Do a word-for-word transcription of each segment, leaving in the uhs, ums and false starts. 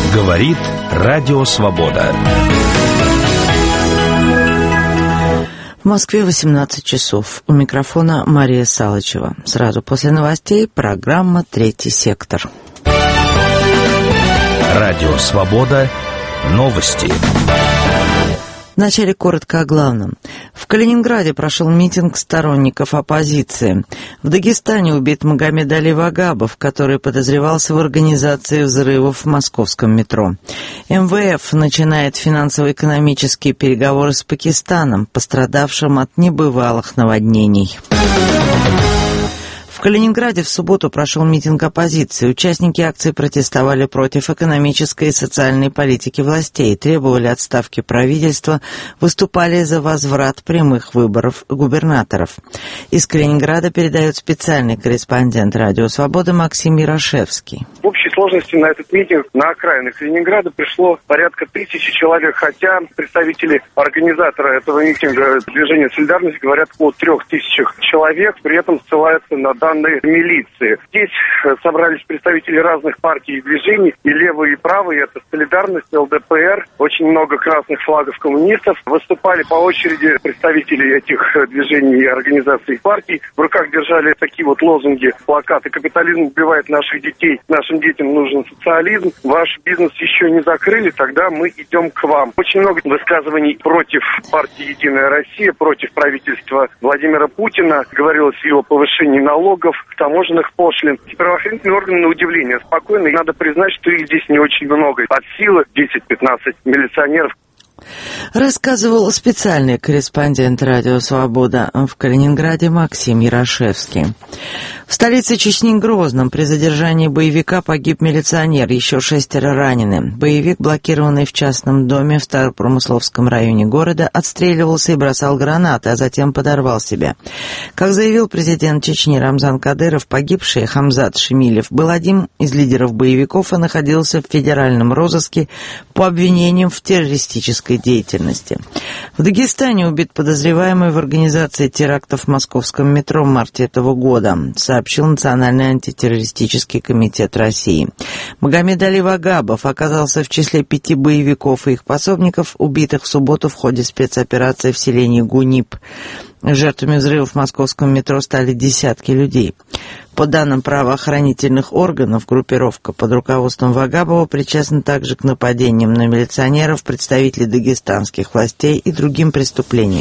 Говорит Радио Свобода. В Москве восемнадцать часов. У микрофона Мария Салычева. Сразу после новостей программа «Третий сектор». Радио Свобода. Новости. Вначале коротко о главном. В Калининграде прошел митинг сторонников оппозиции. В Дагестане убит Магомед Али Вагабов, который подозревался в организации взрывов в московском метро. эм вэ эф начинает финансово-экономические переговоры с Пакистаном, пострадавшим от небывалых наводнений. В Калининграде в субботу прошел митинг оппозиции. Участники акции протестовали против экономической и социальной политики властей, требовали отставки правительства, выступали за возврат прямых выборов губернаторов. Из Калининграда передает специальный корреспондент Радио Свобода Максим Ярошевский. В общей сложности на этот митинг на окраинах Калининграда пришло порядка тысячи человек, хотя представители организатора этого митинга движения «Солидарность» говорят о трех тысячах человек, при этом ссылаются на данные милиции. Здесь собрались представители разных партий и движений, и левые, и правые, это «Солидарность», эл дэ пэ эр, очень много красных флагов коммунистов. Выступали по очереди представители этих движений и организаций и партий. В руках держали такие вот лозунги, плакаты: «Капитализм убивает наших детей, нашим детям нужен социализм, ваш бизнес еще не закрыли, тогда мы идем к вам». Очень много высказываний против партии «Единая Россия», против правительства Владимира Путина. Говорилось и о повышении налогов, таможенных пошлин. Правоохранительные органы, на удивление, спокойны. И надо признать, что их здесь не очень много. От силы десять-пятнадцать милиционеров. Рассказывал специальный корреспондент Радио Свобода в Калининграде Максим Ярошевский. В столице Чечни Грозном при задержании боевика погиб милиционер, еще шестеро ранены. Боевик, блокированный в частном доме в Старопромысловском районе города, отстреливался и бросал гранаты, а затем подорвал себя. Как заявил президент Чечни Рамзан Кадыров, погибший Хамзат Шемилев был одним из лидеров боевиков и находился в федеральном розыске по обвинениям в террористической деятельности. В Дагестане убит подозреваемый в организации терактов в московском метро в марте этого года, сообщил Национальный антитеррористический комитет России. Магомед Али Вагабов оказался в числе пяти боевиков и их пособников, убитых в субботу в ходе спецоперации в селении Гунип. Жертвами взрывов в московском метро стали десятки людей. По данным правоохранительных органов, группировка под руководством Вагабова причастна также к нападениям на милиционеров, представителей дагестанских властей и другим преступлениям.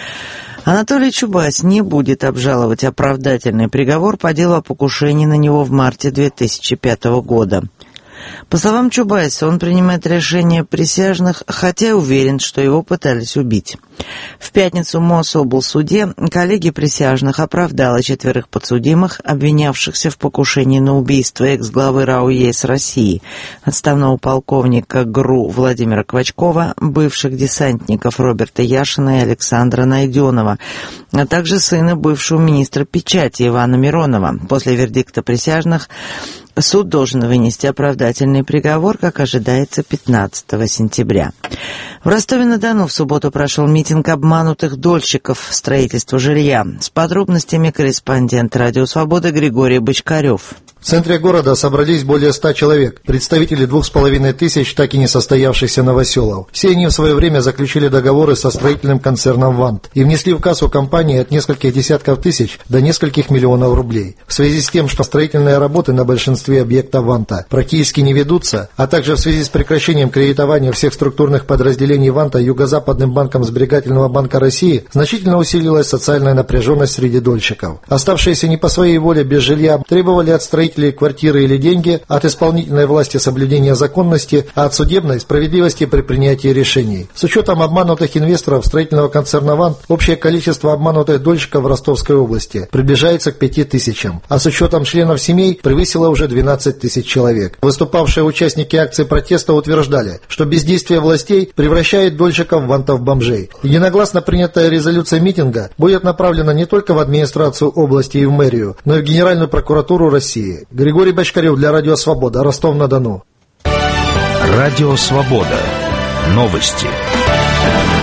Анатолий Чубайс не будет обжаловать оправдательный приговор по делу о покушении на него в марте две тысячи пятого года. По словам Чубайса, он принимает решение присяжных, хотя уверен, что его пытались убить. В пятницу в Мособлсуде коллегия присяжных оправдала четверых подсудимых, обвинявшихся в покушении на убийство экс-главы РАО ЕС России, отставного полковника ГРУ Владимира Квачкова, бывших десантников Роберта Яшина и Александра Найденова, а также сына бывшего министра печати Ивана Миронова. После вердикта присяжных суд должен вынести оправдательный приговор, как ожидается, пятнадцатого сентября. В Ростове-на-Дону в субботу прошел митинг обманутых дольщиков строительства жилья. С подробностями корреспондент Радио Свобода Григорий Бочкарев. В центре города собрались более ста человек, представители двух с половиной тысяч так и не состоявшихся новоселов. Все они в свое время заключили договоры со строительным концерном «Вант» и внесли в кассу компании от нескольких десятков тысяч до нескольких миллионов рублей. В связи с тем, что строительные работы на большинстве объектов «Ванта» практически не ведутся, а также в связи с прекращением кредитования всех структурных подразделений «Ванта» Юго-Западным банком Сберегательного банка России, значительно усилилась социальная напряженность среди дольщиков. Оставшиеся не по своей воле без жилья требовали от строителей квартиры или деньги, от исполнительной власти соблюдения законности, а от судебной справедливости при принятии решений. С учетом обманутых инвесторов строительного концерна «Вант», общее количество обманутых дольщиков в Ростовской области приближается к пяти тысячам, а с учетом членов семей превысило уже двенадцать тысяч человек. Выступавшие участники акции протеста утверждали, что бездействие властей превращает дольщиков «Вантов» в бомжей. Единогласно принятая резолюция митинга будет направлена не только в администрацию области и в мэрию, но и в Генеральную прокуратуру России. Григорий Бочкарев для Радио Свобода, Ростов-на-Дону. Радио Свобода. Новости.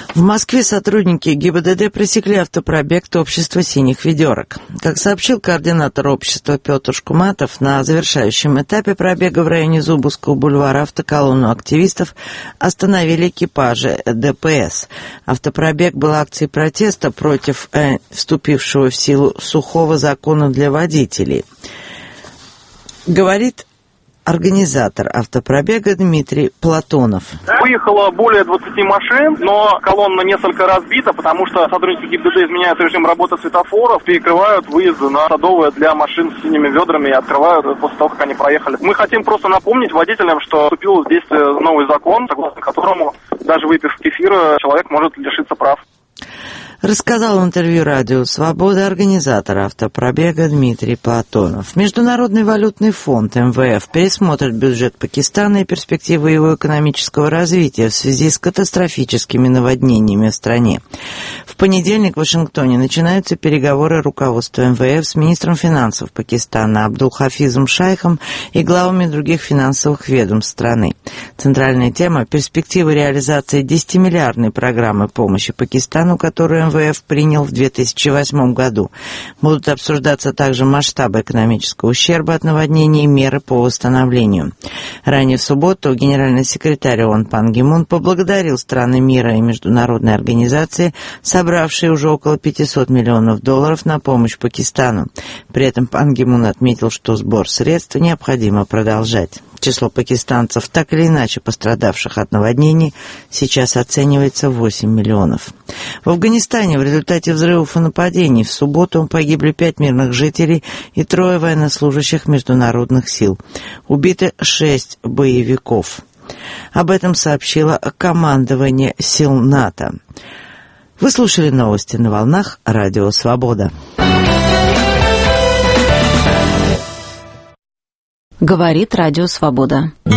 В Москве сотрудники ГИБДД пресекли автопробег общества «Синих ведерок». Как сообщил координатор общества Петр Шкуматов, на завершающем этапе пробега в районе Зубовского бульвара автоколонну активистов остановили экипажи ДПС. Автопробег был акцией протеста против э, вступившего в силу сухого закона для водителей. Говорит организатор автопробега Дмитрий Платонов. Выехало более двадцати машин, но колонна несколько разбита, потому что сотрудники ГИБДД изменяют режим работы светофоров, перекрывают выезды на Садовое для машин с синими ведрами и открывают после того, как они проехали. Мы хотим просто напомнить водителям, что вступил в действие новый закон, согласно которому, даже выпив кефира, человек может лишиться прав. Рассказал в интервью «Радио Свобода» организатор автопробега Дмитрий Платонов. Международный валютный фонд эм вэ эф пересмотрит бюджет Пакистана и перспективы его экономического развития в связи с катастрофическими наводнениями в стране. В понедельник в Вашингтоне начинаются переговоры руководства эм вэ эф с министром финансов Пакистана Абдул-Хафизом Шайхом и главами других финансовых ведомств страны. Центральная тема – перспективы реализации десятимиллиардной программы помощи Пакистану, которую эм вэ эф принял в две тысячи восьмом году. Будут обсуждаться также масштабы экономического ущерба от наводнений и меры по восстановлению. Ранее в субботу генеральный секретарь ООН Пан Ги Мун поблагодарил страны мира и международные организации, собравшие уже около пятисот миллионов долларов на помощь Пакистану. При этом Пан Ги Мун отметил, что сбор средств необходимо продолжать. Число пакистанцев, так или иначе пострадавших от наводнений, сейчас оценивается в восемь миллионов. В Афганистане в результате взрывов и нападений в субботу погибли пять мирных жителей и трое военнослужащих международных сил. Убиты шесть боевиков. Об этом сообщило командование сил НАТО. Вы слушали новости на волнах Радио Свобода. Говорит Радио Свобода. В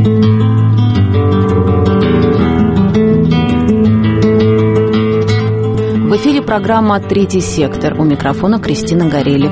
эфире программа «Третий сектор». У микрофона Кристина Горелик.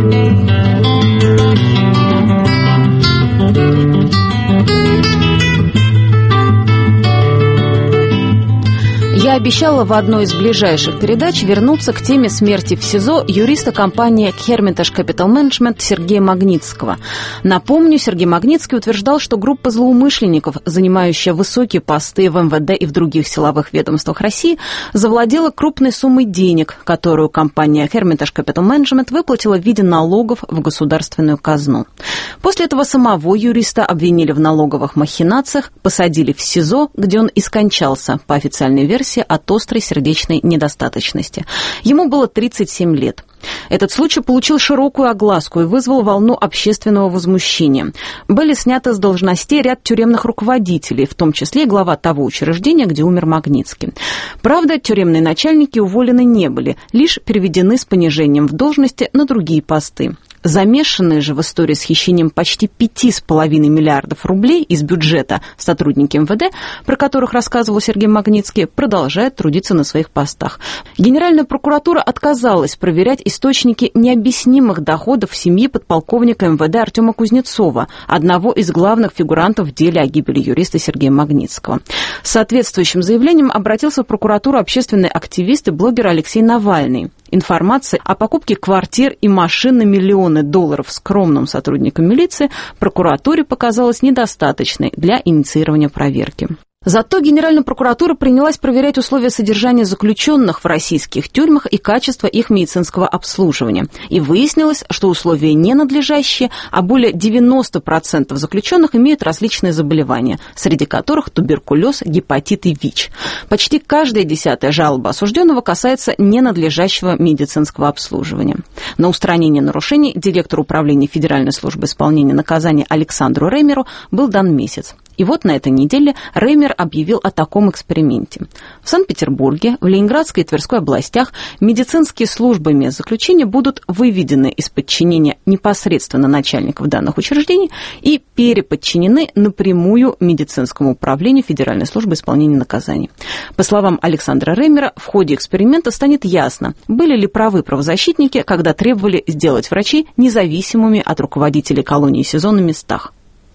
Я обещала в одной из ближайших передач вернуться к теме смерти в СИЗО юриста компании Hermitage Capital Management Сергея Магнитского. Напомню, Сергей Магнитский утверждал, что группа злоумышленников, занимающая высокие посты в эм вэ дэ и в других силовых ведомствах России, завладела крупной суммой денег, которую компания Hermitage Capital Management выплатила в виде налогов в государственную казну. После этого самого юриста обвинили в налоговых махинациях, посадили в СИЗО, где он и скончался, по официальной версии, от острой сердечной недостаточности. Ему было тридцать семь лет. Этот случай получил широкую огласку и вызвал волну общественного возмущения. Были сняты с должностей ряд тюремных руководителей, в том числе и глава того учреждения, где умер Магнитский. Правда, тюремные начальники уволены не были, лишь переведены с понижением в должности на другие посты. Замешанные же в истории с хищением почти пяти с половиной миллиардов рублей из бюджета сотрудники эм вэ дэ, про которых рассказывал Сергей Магнитский, продолжают трудиться на своих постах. Генеральная прокуратура отказалась проверять источники необъяснимых доходов семьи подполковника эм вэ дэ Артема Кузнецова, одного из главных фигурантов в деле о гибели юриста Сергея Магнитского. С соответствующим заявлением обратился в прокуратуру общественный активист и блогер Алексей Навальный. Информация о покупке квартир и машин на миллионы долларов скромным сотрудникам милиции прокуратуре показалась недостаточной для инициирования проверки. Зато Генеральная прокуратура принялась проверять условия содержания заключенных в российских тюрьмах и качество их медицинского обслуживания. И выяснилось, что условия ненадлежащие, а более девяносто процентов заключенных имеют различные заболевания, среди которых туберкулез, гепатит и ВИЧ. Почти каждая десятая жалоба осужденного касается ненадлежащего медицинского обслуживания. На устранение нарушений директору управления Федеральной службы исполнения наказаний Александру Ремеру был дан месяц. И вот на этой неделе Ремер объявил о таком эксперименте. В Санкт-Петербурге, в Ленинградской и Тверской областях медицинские службы медзаключения будут выведены из подчинения непосредственно начальников данных учреждений и переподчинены напрямую медицинскому управлению Федеральной службы исполнения наказаний. По словам Александра Ремера, в ходе эксперимента станет ясно, были ли правы правозащитники, когда требовали сделать врачей независимыми от руководителей колонии СИЗО на местах.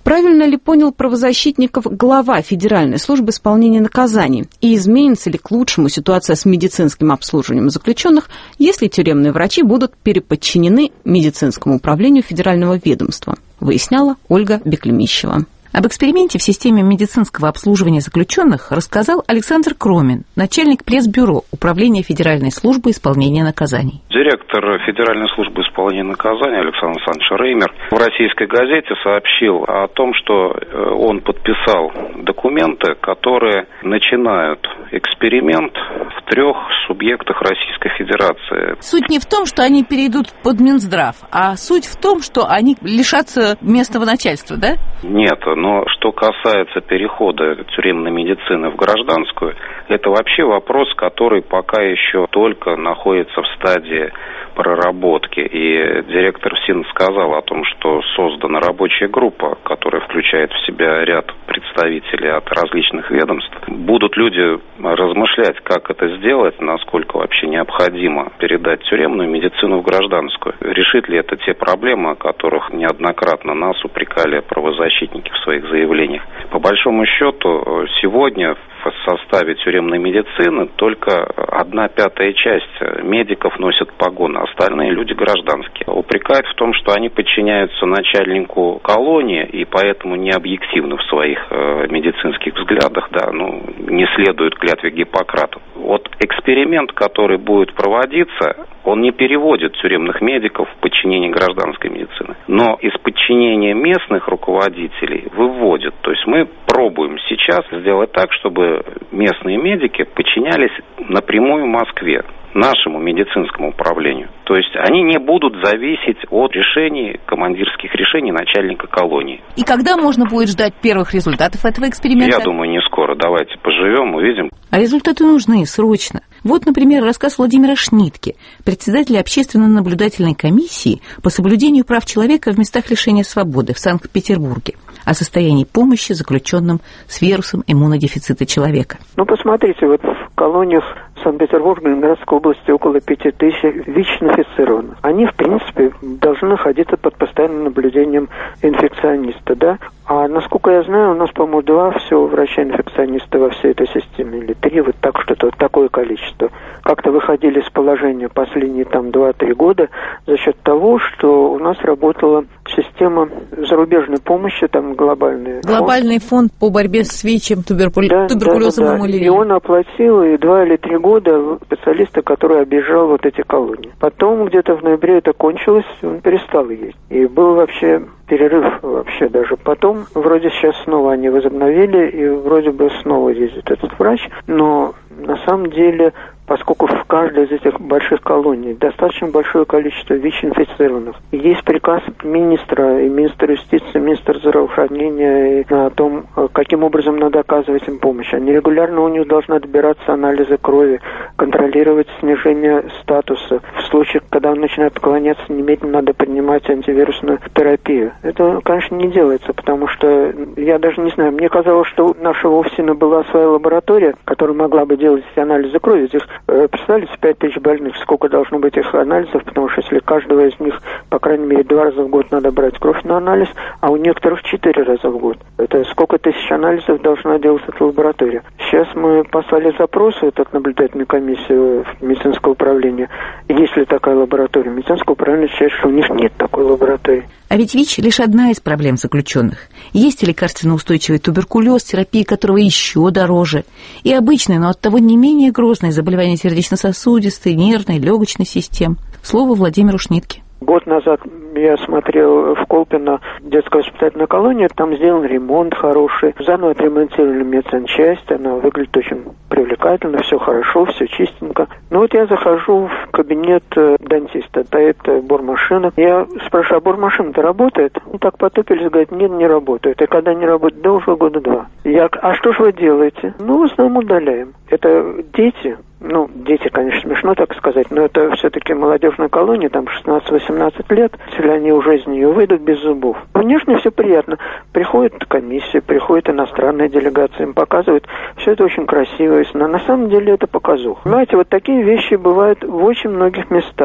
Правильно ли понял правозащитников глава Федеральной службы исполнения наказаний? И изменится ли к лучшему ситуация с медицинским обслуживанием заключенных, если тюремные врачи будут переподчинены медицинскому управлению федерального ведомства? Выясняла Ольга Беклемищева. Об эксперименте в системе медицинского обслуживания заключенных рассказал Александр Кромин, начальник пресс-бюро Управления Федеральной службы исполнения наказаний. Директор Федеральной службы исполнения наказаний Александр Александрович Реймер в «Российской газете» сообщил о том, что он подписал документы, которые начинают эксперимент в трех субъектах Российской Федерации. Суть не в том, что они перейдут под Минздрав, а суть в том, что они лишатся местного начальства, да? Нет, но что касается перехода тюремной медицины в гражданскую, это вообще вопрос, который пока еще только находится в стадии проработки. И директор ФСИН сказал о том, что создана рабочая группа, которая включает в себя ряд представителей от различных ведомств. Будут люди размышлять, как это сделать, насколько вообще необходимо передать тюремную медицину в гражданскую. Решит ли это те проблемы, о которых неоднократно нас упрекали правозащитники в своих заявлениях. По большому счету, сегодня в составе тюремной медицины только одна пятая часть медиков носят погоны, остальные люди гражданские. Упрекают в том, что они подчиняются начальнику колонии и поэтому не объективны в своих э, медицинских взглядах, да, ну, не следуют клятве Гиппократа. Вот эксперимент, который будет проводиться, он не переводит тюремных медиков в подчинение гражданской медицины, но из подчинения местных руководителей выводит. То есть мы пробуем сейчас сделать так, чтобы местные медики подчинялись напрямую Москве, нашему медицинскому управлению. То есть они не будут зависеть от решений, командирских решений начальника колонии. И когда можно будет ждать первых результатов этого эксперимента? Я думаю, не скоро. Давайте поживем, увидим. А результаты нужны срочно. Вот, например, рассказ Владимира Шнитке, председателя общественно-наблюдательной комиссии по соблюдению прав человека в местах лишения свободы в Санкт-Петербурге о состоянии помощи заключенным с вирусом иммунодефицита человека. Ну, посмотрите, вот в колониях Санкт-Петербурга и Ленинградской области около пяти тысяч ВИЧ-инфицированных. Они, в принципе, должны находиться под постоянным наблюдением инфекциониста, да? А насколько я знаю, у нас, по-моему, два всего врача-инфекциониста во всей этой системе, или три, вот так что-то, вот такое количество. Как-то выходили из положения последние там два-три года за счет того, что у нас работала система зарубежной помощи, там глобальная. Глобальный фонд, фонд по борьбе с ВИЧем, туберкуль... да, туберкулезом да, да, и малярией. И он оплатил и два или три года специалиста, который объезжал вот эти колонии. Потом где-то в ноябре это кончилось, он перестал ездить. И был вообще перерыв вообще даже. Потом вроде сейчас снова они возобновили, и вроде бы снова ездит этот врач, но на самом деле, поскольку в каждой из этих больших колоний достаточно большое количество ВИЧ-инфицированных, и есть приказ министра, и министра юстиции, и министра здравоохранения и о том, каким образом надо оказывать им помощь. Они регулярно у них должны отбираться анализы крови, контролировать снижение статуса. В случае, когда он начинает отклоняться, немедленно надо принимать антивирусную терапию. Это, конечно, не делается, потому что, я даже не знаю, мне казалось, что у нашего ОФСИНа была своя лаборатория, которая могла бы делать эти анализы крови. Здесь, представляете, пять тысяч больных, сколько должно быть их анализов, потому что если каждого из них, по крайней мере, два раза в год надо брать кровь на анализ, а у некоторых четыре раза в год. Это сколько тысяч анализов должна делать эта лаборатория. Сейчас мы послали запрос в эту наблюдательную комиссию медицинского управления. Есть ли такая лаборатория? Медицинское управление считает, что у них нет такой лаборатории. А ведь ВИЧ лишь одна из проблем заключенных. Есть и лекарственно-устойчивый туберкулез, терапия которого еще дороже. И обычное, но оттого не менее грозное заболевание сердечно-сосудистой, нервной, легочной систем. Слово Владимиру Шнитке. Год назад я смотрел в Колпино детскую воспитательную колонию, там сделан ремонт хороший, заново отремонтировали медсанчасть, она выглядит очень привлекательно, все хорошо, все чистенько. Но вот я захожу в кабинет дантиста, стоит бормашина, я спрашиваю, а бормашина-то работает? Ну так потупились, говорят, нет, не работает. И когда не работает? Да уже года два. Я, а что же вы делаете? Ну, в основном удаляем. Это дети. Ну, дети, конечно, смешно так сказать, но это все-таки молодежная колония, там шестнадцать-восемнадцать лет, если они уже из нее выйдут без зубов. Внешне все приятно. Приходит комиссия, приходит иностранная делегация, им показывают. Все это очень красиво, но на самом деле это показуха. Знаете, вот такие вещи бывают в очень многих местах.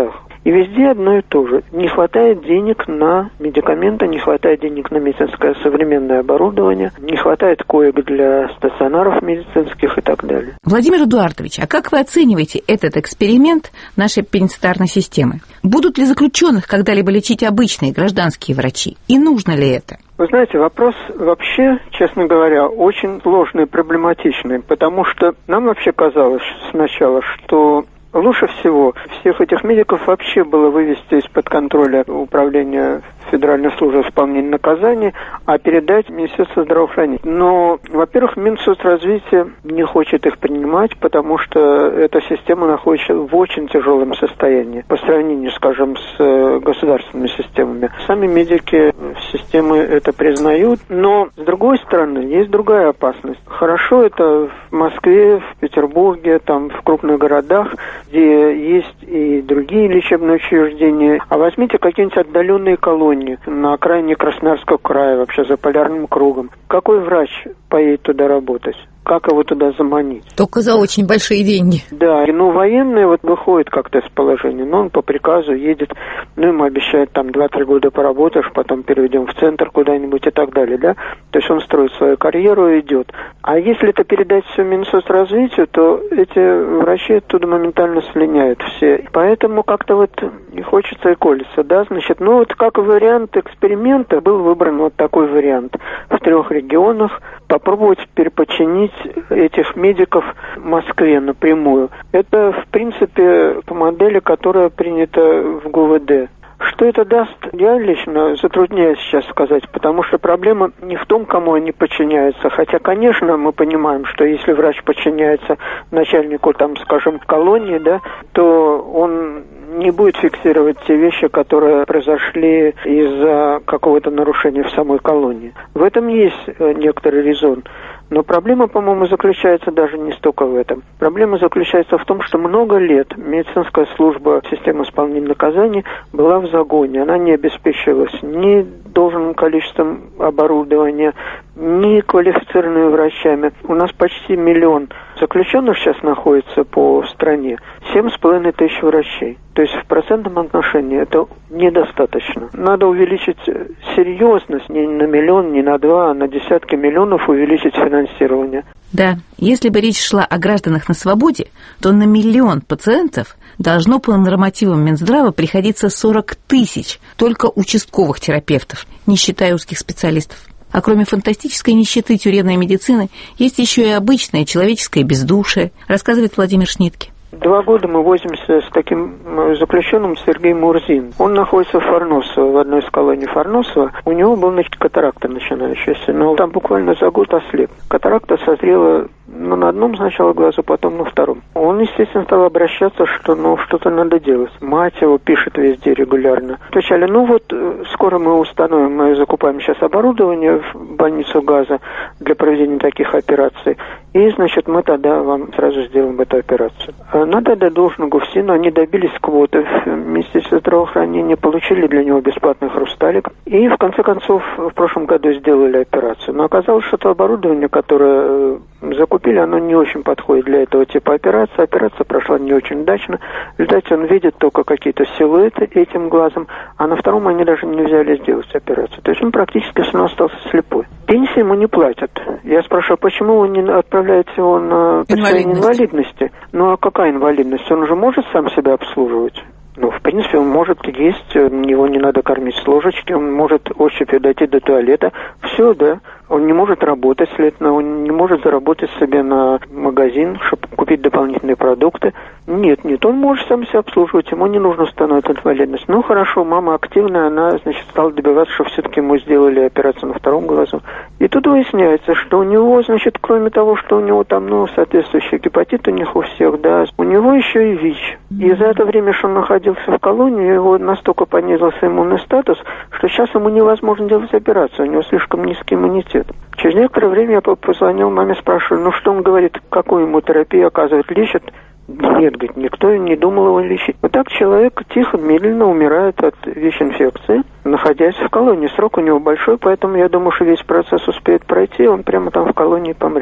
И везде одно и то же. Не хватает денег на медикаменты, не хватает денег на медицинское современное оборудование, не хватает коек для стационаров медицинских и так далее. Владимир Эдуардович, а как вы оцениваете этот эксперимент нашей пенитенциарной системы? Будут ли заключенных когда-либо лечить обычные гражданские врачи? И нужно ли это? Вы знаете, вопрос вообще, честно говоря, очень сложный и проблематичный, потому что нам вообще казалось сначала, что лучше всего всех этих медиков вообще было вывести из-под контроля управления Федеральной службы исполнения наказаний, а передать Министерству здравоохранения. Но, во-первых, Минсоцразвитие не хочет их принимать, потому что эта система находится в очень тяжелом состоянии по сравнению, скажем, с государственными системами. Сами медики системы это признают, но, с другой стороны, есть другая опасность. Хорошо это в Москве, в Петербурге, там, в крупных городах, где есть и другие лечебные учреждения. А возьмите какие-нибудь отдаленные колонии на окраине Красноярского края, вообще за полярным кругом. Какой врач поедет туда работать? Как его туда заманить? Только за очень большие деньги. Да, ну военный вот выходит как-то из положения, но он по приказу едет, ну ему обещают там два-три года поработаешь, потом переведем в центр куда-нибудь и так далее, да? То есть он строит свою карьеру и идет. А если это передать все Минсоцразвитию, то эти врачи оттуда моментально слиняют все. Поэтому как-то вот не хочется и колется, да, значит, ну вот как вариант эксперимента был выбран вот такой вариант. В трех регионах попробовать переподчинить этих медиков в Москве напрямую. Это, в принципе, по модели, которая принята в ГУВД. Что это даст, я лично затрудняюсь сейчас сказать, потому что проблема не в том, кому они подчиняются. Хотя, конечно, мы понимаем, что если врач подчиняется начальнику, там, скажем, колонии, да, то он не будет фиксировать те вещи, которые произошли из-за какого-то нарушения в самой колонии. В этом есть некоторый резон. Но проблема, по-моему, заключается даже не столько в этом. Проблема заключается в том, что много лет медицинская служба системы исполнения наказаний была в загоне. Она не обеспечивалась ни должным количеством оборудования, ни квалифицированными врачами. У нас почти миллион заключенных сейчас находится по стране, семь с половиной тысяч врачей. То есть в процентном отношении это недостаточно. Надо увеличить серьезность не на миллион, не на два, а на десятки миллионов увеличить финансирование. Да, если бы речь шла о гражданах на свободе, то на миллион пациентов должно по нормативам Минздрава приходиться сорок тысяч только участковых терапевтов, не считая узких специалистов. А кроме фантастической нищеты тюремной медицины, есть еще и обычное человеческое бездушие, рассказывает Владимир Шнитке. Два года мы возимся с таким заключенным Сергеем Мурзин. Он находится в Фарносово, в одной из колоний Фарносова. У него был, значит, катаракта начинающаяся, но там буквально за год ослеп. Катаракта созрела ну, на одном сначала глазу, потом на втором. Он, естественно, стал обращаться, что ну что-то надо делать. Мать его пишет везде регулярно. Отвечали, ну вот, скоро мы установим, мы закупаем сейчас оборудование в больницу ГАЗа для проведения таких операций. И, значит, мы тогда вам сразу сделаем эту операцию. Надо отдать должное ГУФСИНу, они добились квоты в Министерстве здравоохранения, получили для него бесплатный хрусталик. И, в конце концов, в прошлом году сделали операцию. Но оказалось, что то оборудование, которое закупили, оно не очень подходит для этого типа операции. Операция прошла не очень удачно. В результате он видит только какие-то силуэты этим глазом, а на втором они даже не взяли сделать операцию. То есть он практически все равно остался слепой. Пенсии ему не платят. Я спрашиваю, почему вы не отправляете его на присвоение инвалидности? Ну а какая инвалидность? Он же может сам себя обслуживать? Ну, в принципе, он может есть, его не надо кормить с ложечки, он может ощупью дойти до туалета. Все, да. Он не может работать, следовательно, он не может заработать себе на магазин, чтобы купить дополнительные продукты. Нет, нет, он может сам себя обслуживать, ему не нужно установить инвалидность. Ну, хорошо, мама активная, она, значит, стала добиваться, что все-таки ему сделали операцию на втором глазу. И тут выясняется, что у него, значит, кроме того, что у него там, ну, соответствующий гепатит у них у всех, да, у него еще и ВИЧ. И за это время, что он находился в колонии, его настолько понизился иммунный статус, что сейчас ему невозможно делать операцию, у него слишком низкий иммунитет. Через некоторое время я позвонил маме, спрашиваю, ну что он говорит, какую ему терапию оказывает, лечит? Нет, говорит, никто не думал его лечить. Вот так человек тихо, медленно умирает от ВИЧ-инфекции, находясь в колонии. Срок у него большой, поэтому я думаю, что весь процесс успеет пройти, он прямо там в колонии помрет.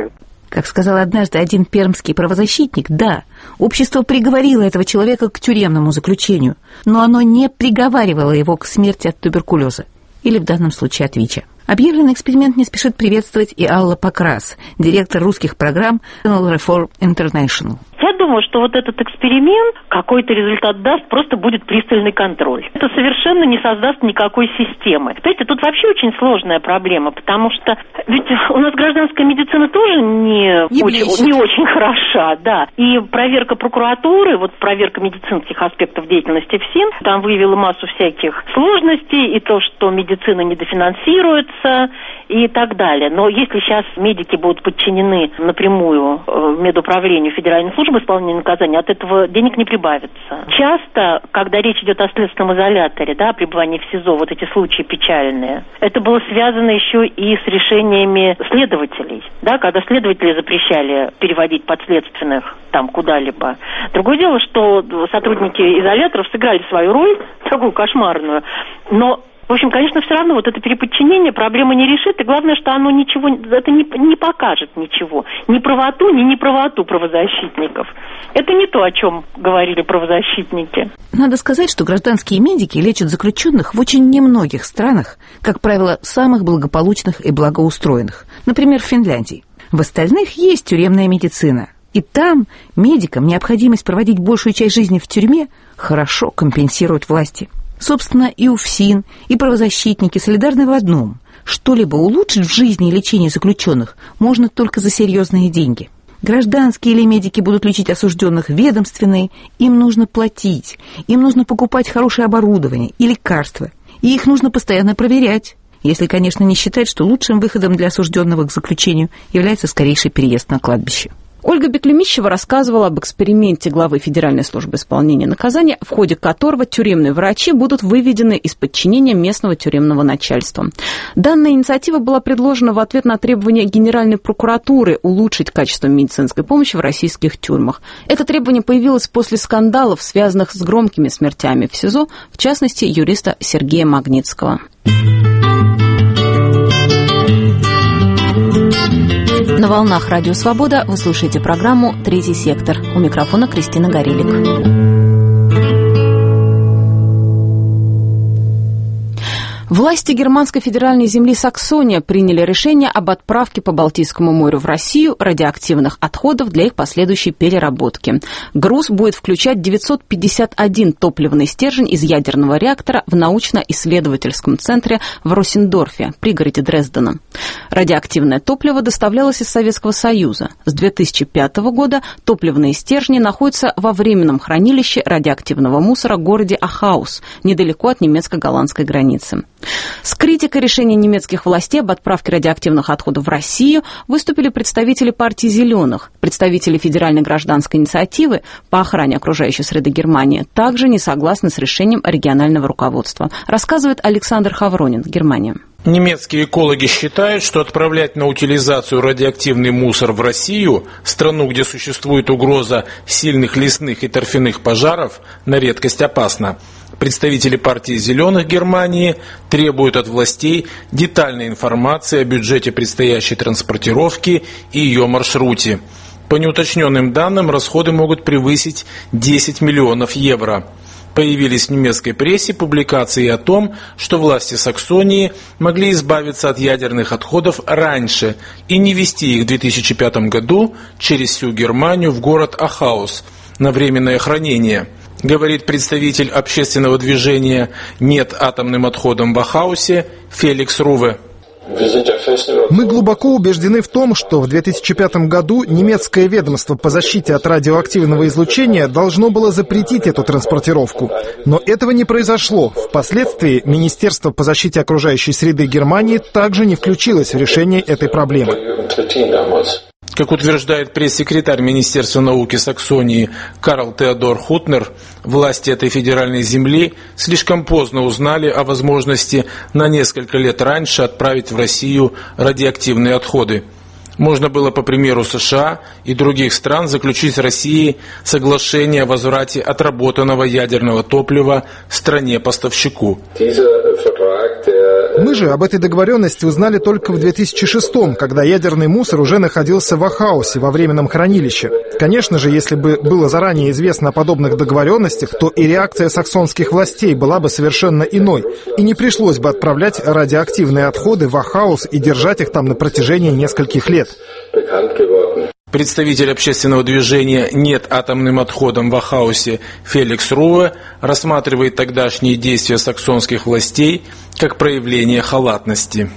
Как сказал однажды один пермский правозащитник, да, общество приговорило этого человека к тюремному заключению, но оно не приговаривало его к смерти от туберкулеза, или в данном случае от ВИЧа. Объявленный эксперимент не спешит приветствовать и Алла Покрас, директор русских программ National Reform International. Я думаю, что вот этот эксперимент какой-то результат даст, просто будет пристальный контроль. Это совершенно не создаст никакой системы. Знаете, тут вообще очень сложная проблема, потому что ведь у нас гражданская медицина тоже не, не, очень, не очень хороша, да. И проверка прокуратуры, вот проверка медицинских аспектов деятельности ФСИН, там выявила массу всяких сложностей, и то, что медицина недофинансируется, и так далее. Но если сейчас медики будут подчинены напрямую медуправлению Федеральной службы исполнения наказания, от этого денег не прибавится. Часто, когда речь идет о следственном изоляторе, да, о пребывании в СИЗО, вот эти случаи печальные, это было связано еще и с решениями следователей, да, когда следователи запрещали переводить подследственных там куда-либо. Другое дело, что сотрудники изоляторов сыграли свою роль, такую кошмарную, но в общем, конечно, все равно вот это переподчинение проблемы не решит, и главное, что оно ничего, это не, не покажет ничего. Ни правоту, ни неправоту правозащитников. Это не то, о чем говорили правозащитники. Надо сказать, что гражданские медики лечат заключенных в очень немногих странах, как правило, самых благополучных и благоустроенных. Например, в Финляндии. В остальных есть тюремная медицина. И там медикам необходимость проводить большую часть жизни в тюрьме хорошо компенсируют власти. Собственно, и УФСИН, и правозащитники солидарны в одном. Что-либо улучшить в жизни и лечении заключенных можно только за серьезные деньги. Гражданские или медики будут лечить осужденных ведомственные, им нужно платить, им нужно покупать хорошее оборудование и лекарства, и их нужно постоянно проверять, если, конечно, не считать, что лучшим выходом для осужденного к заключению является скорейший переезд на кладбище. Ольга Беклемищева рассказывала об эксперименте главы Федеральной службы исполнения наказания, в ходе которого тюремные врачи будут выведены из подчинения местного тюремного начальства. Данная инициатива была предложена в ответ на требования Генеральной прокуратуры улучшить качество медицинской помощи в российских тюрьмах. Это требование появилось после скандалов, связанных с громкими смертями в СИЗО, в частности, юриста Сергея Магнитского. На волнах Радио Свобода вы слушаете программу «Третий сектор». У микрофона Кристина Горелик. Власти германской федеральной земли Саксония приняли решение об отправке по Балтийскому морю в Россию радиоактивных отходов для их последующей переработки. Груз будет включать девятьсот пятьдесят один топливный стержень из ядерного реактора в научно-исследовательском центре в Росендорфе, пригороде Дрездена. Радиоактивное топливо доставлялось из Советского Союза. С две тысячи пятого года топливные стержни находятся во временном хранилище радиоактивного мусора в городе Ахаус, недалеко от немецко-голландской границы. С критикой решения немецких властей об отправке радиоактивных отходов в Россию выступили представители партии «Зеленых». Представители Федеральной гражданской инициативы по охране окружающей среды Германии также не согласны с решением регионального руководства, рассказывает Александр Хавронин, Германия. Немецкие экологи считают, что отправлять на утилизацию радиоактивный мусор в Россию, страну, где существует угроза сильных лесных и торфяных пожаров, на редкость опасно. Представители партии «Зеленых» Германии требуют от властей детальной информации о бюджете предстоящей транспортировки и ее маршруте. По неуточненным данным, расходы могут превысить десять миллионов евро. Появились в немецкой прессе публикации о том, что власти Саксонии могли избавиться от ядерных отходов раньше и не везти их в две тысячи пятом году через всю Германию в город Ахаус на временное хранение. Говорит представитель общественного движения «Нет атомным отходам в Ахаусе» Феликс Руве. Мы глубоко убеждены в том, что в две тысячи пятом году немецкое ведомство по защите от радиоактивного излучения должно было запретить эту транспортировку. Но этого не произошло. Впоследствии Министерство по защите окружающей среды Германии также не включилось в решение этой проблемы. Как утверждает пресс-секретарь Министерства науки Саксонии Карл Теодор Хутнер, власти этой федеральной земли слишком поздно узнали о возможности на несколько лет раньше отправить в Россию радиоактивные отходы. Можно было, по примеру США и других стран, заключить с Россией соглашение о возврате отработанного ядерного топлива стране-поставщику. Мы же об этой договоренности узнали только в две тысячи шестом, когда ядерный мусор уже находился в Ахаусе во временном хранилище. Конечно же, если бы было заранее известно о подобных договоренностях, то и реакция саксонских властей была бы совершенно иной, и не пришлось бы отправлять радиоактивные отходы в Ахаус и держать их там на протяжении нескольких лет. Представитель общественного движения «Нет атомным отходам» в Ахаусе Феликс Руэ рассматривает тогдашние действия саксонских властей как проявление халатности.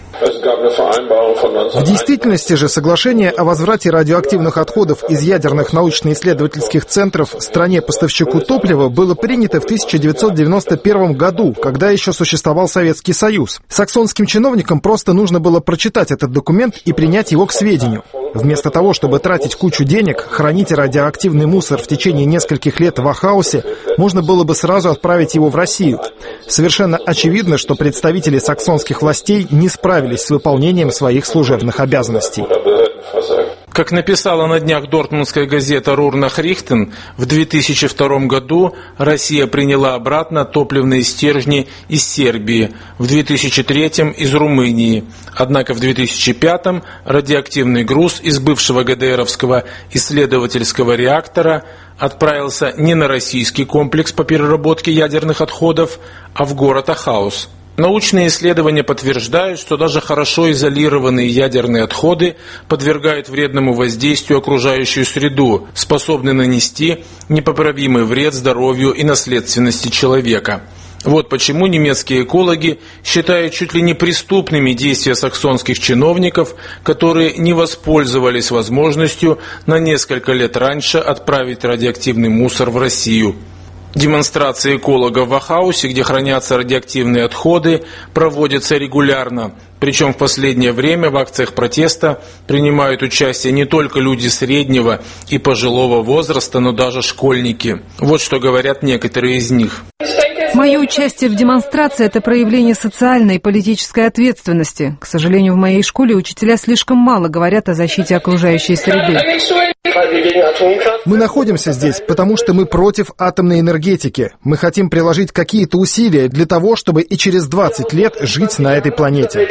В действительности же соглашение о возврате радиоактивных отходов из ядерных научно-исследовательских центров стране-поставщику топлива было принято в тысяча девятьсот девяносто первом году, когда еще существовал Советский Союз. Саксонским чиновникам просто нужно было прочитать этот документ и принять его к сведению. Вместо того, чтобы тратить кучу денег, хранить радиоактивный мусор в течение нескольких лет в Ахаусе, можно было бы сразу отправить его в Россию. Совершенно очевидно, что представители саксонских властей не справились с выполнением своих служебных обязанностей. Как написала на днях дортмундская газета «Руhr-Nachrichten», в две тысячи втором году Россия приняла обратно топливные стержни из Сербии, в две тысячи третьем из Румынии. Однако в две тысячи пятом радиоактивный груз из бывшего ГДРовского исследовательского реактора отправился не на российский комплекс по переработке ядерных отходов, а в город Ахаус. Научные исследования подтверждают, что даже хорошо изолированные ядерные отходы подвергают вредному воздействию окружающую среду, способны нанести непоправимый вред здоровью и наследственности человека. Вот почему немецкие экологи считают чуть ли не преступными действия саксонских чиновников, которые не воспользовались возможностью на несколько лет раньше отправить радиоактивный мусор в Россию. Демонстрации экологов в Ахаусе, где хранятся радиоактивные отходы, проводятся регулярно. Причем в последнее время в акциях протеста принимают участие не только люди среднего и пожилого возраста, но даже школьники. Вот что говорят некоторые из них. Мое участие в демонстрации – это проявление социальной и политической ответственности. К сожалению, в моей школе учителя слишком мало говорят о защите окружающей среды. Мы находимся здесь, потому что мы против атомной энергетики. Мы хотим приложить какие-то усилия для того, чтобы и через двадцать лет жить на этой планете.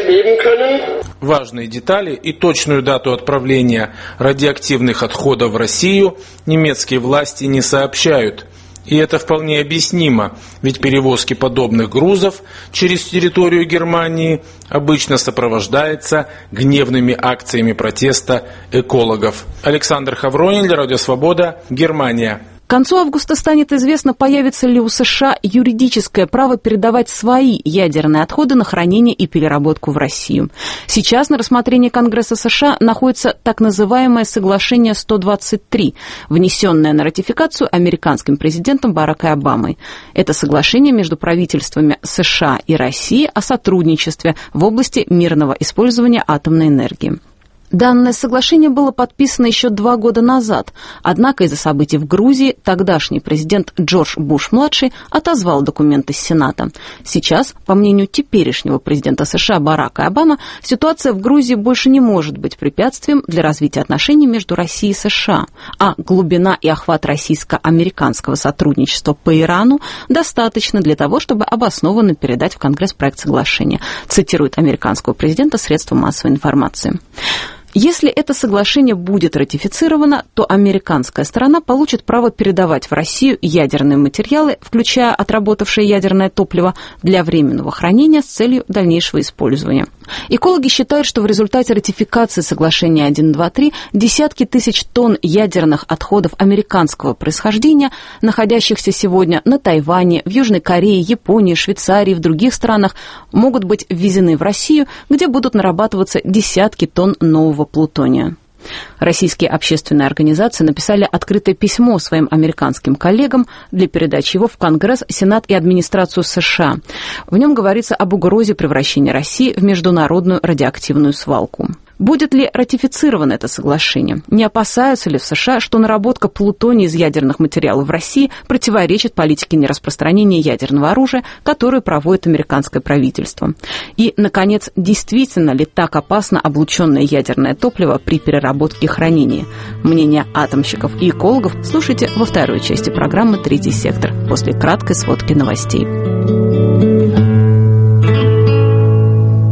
Важные детали и точную дату отправления радиоактивных отходов в Россию немецкие власти не сообщают. И это вполне объяснимо, ведь перевозки подобных грузов через территорию Германии обычно сопровождается гневными акциями протеста экологов. Александр Хавронин для Радио Свобода, Германия. К концу августа станет известно, появится ли у США юридическое право передавать свои ядерные отходы на хранение и переработку в Россию. Сейчас на рассмотрении Конгресса США находится так называемое соглашение сто двадцать три, внесенное на ратификацию американским президентом Бараком Обамой. Это соглашение между правительствами США и России о сотрудничестве в области мирного использования атомной энергии. Данное соглашение было подписано еще два года назад, однако из-за событий в Грузии тогдашний президент Джордж Буш-младший отозвал документ из Сената. Сейчас, по мнению теперешнего президента США Барака Обамы, ситуация в Грузии больше не может быть препятствием для развития отношений между Россией и США, а глубина и охват российско-американского сотрудничества по Ирану достаточно для того, чтобы обоснованно передать в Конгресс проект соглашения, цитирует американского президента средства массовой информации. Если это соглашение будет ратифицировано, то американская сторона получит право передавать в Россию ядерные материалы, включая отработавшее ядерное топливо, для временного хранения с целью дальнейшего использования. Экологи считают, что в результате ратификации соглашения один, два, три десятки тысяч тонн ядерных отходов американского происхождения, находящихся сегодня на Тайване, в Южной Корее, Японии, Швейцарии и в других странах, могут быть ввезены в Россию, где будут нарабатываться десятки тонн нового плутония. Российские общественные организации написали открытое письмо своим американским коллегам для передачи его в Конгресс, Сенат и администрацию США. В нем говорится об угрозе превращения России в международную радиоактивную свалку. Будет ли ратифицировано это соглашение? Не опасаются ли в США, что наработка плутония из ядерных материалов в России противоречит политике нераспространения ядерного оружия, которую проводит американское правительство? И, наконец, действительно ли так опасно облученное ядерное топливо при переработке и хранении? Мнение атомщиков и экологов слушайте во второй части программы «Третий сектор» после краткой сводки новостей.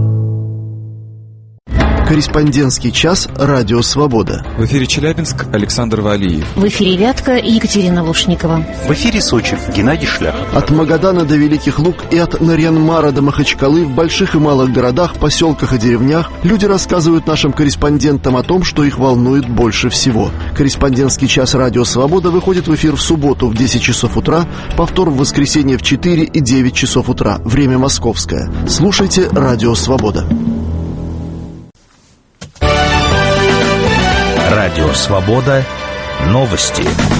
Корреспондентский час «Радио Свобода». В эфире Челябинск, Александр Валиев. В эфире Вятка, Екатерина Лушникова. В эфире Сочи, Геннадий Шляхов. От Магадана до Великих Луг и от Нарьян-Мара до Махачкалы в больших и малых городах, поселках и деревнях люди рассказывают нашим корреспондентам о том, что их волнует больше всего. Корреспондентский час «Радио Свобода» выходит в эфир в субботу в десять часов утра, повтор в воскресенье в четыре и девять часов утра. Время московское. Слушайте «Радио Свобода». Радио «Свобода». Новости.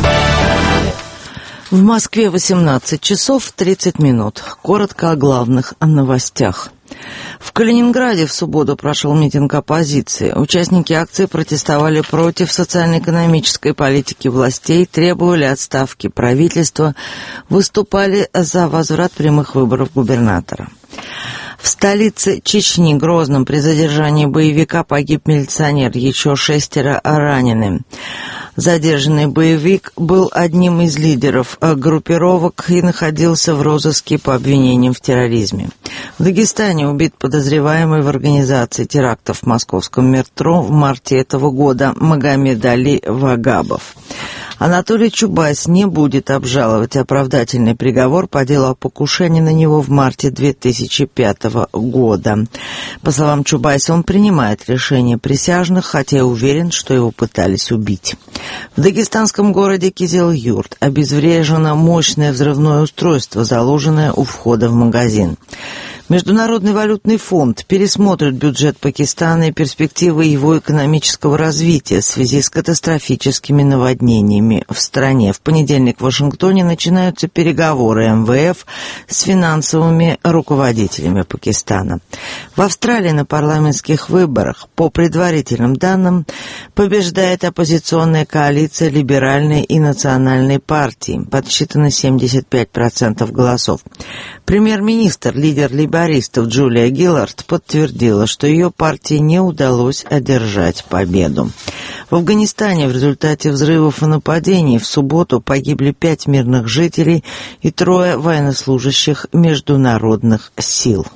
В Москве восемнадцать часов тридцать минут. Коротко о главных новостях. В Калининграде в субботу прошел митинг оппозиции. Участники акции протестовали против социально-экономической политики властей, требовали отставки правительства, выступали за возврат прямых выборов губернатора. В столице Чечни, Грозном, при задержании боевика погиб милиционер, еще шестеро ранены. Задержанный боевик был одним из лидеров группировок и находился в розыске по обвинениям в терроризме. В Дагестане убит подозреваемый в организации терактов в московском метро в марте этого года Магомед Али Вагабов. Анатолий Чубайс не будет обжаловать оправдательный приговор по делу о покушении на него в марте две тысячи пятого года. По словам Чубайса, он принимает решение присяжных, хотя и уверен, что его пытались убить. В дагестанском городе Кизил-Юрт обезврежено мощное взрывное устройство, заложенное у входа в магазин. Международный валютный фонд пересмотрит бюджет Пакистана и перспективы его экономического развития в связи с катастрофическими наводнениями в стране. В понедельник в Вашингтоне начинаются переговоры эм вэ эф с финансовыми руководителями Пакистана. В Австралии на парламентских выборах, по предварительным данным, побеждает оппозиционная коалиция либеральной и национальной партии. Подсчитано семьдесят пять процентов голосов. Премьер-министр, лидер лейбористов Джулия Гиллард подтвердила, что ее партии не удалось одержать победу. В Афганистане в результате взрывов и нападений в субботу погибли пять мирных жителей и трое военнослужащих международных сил.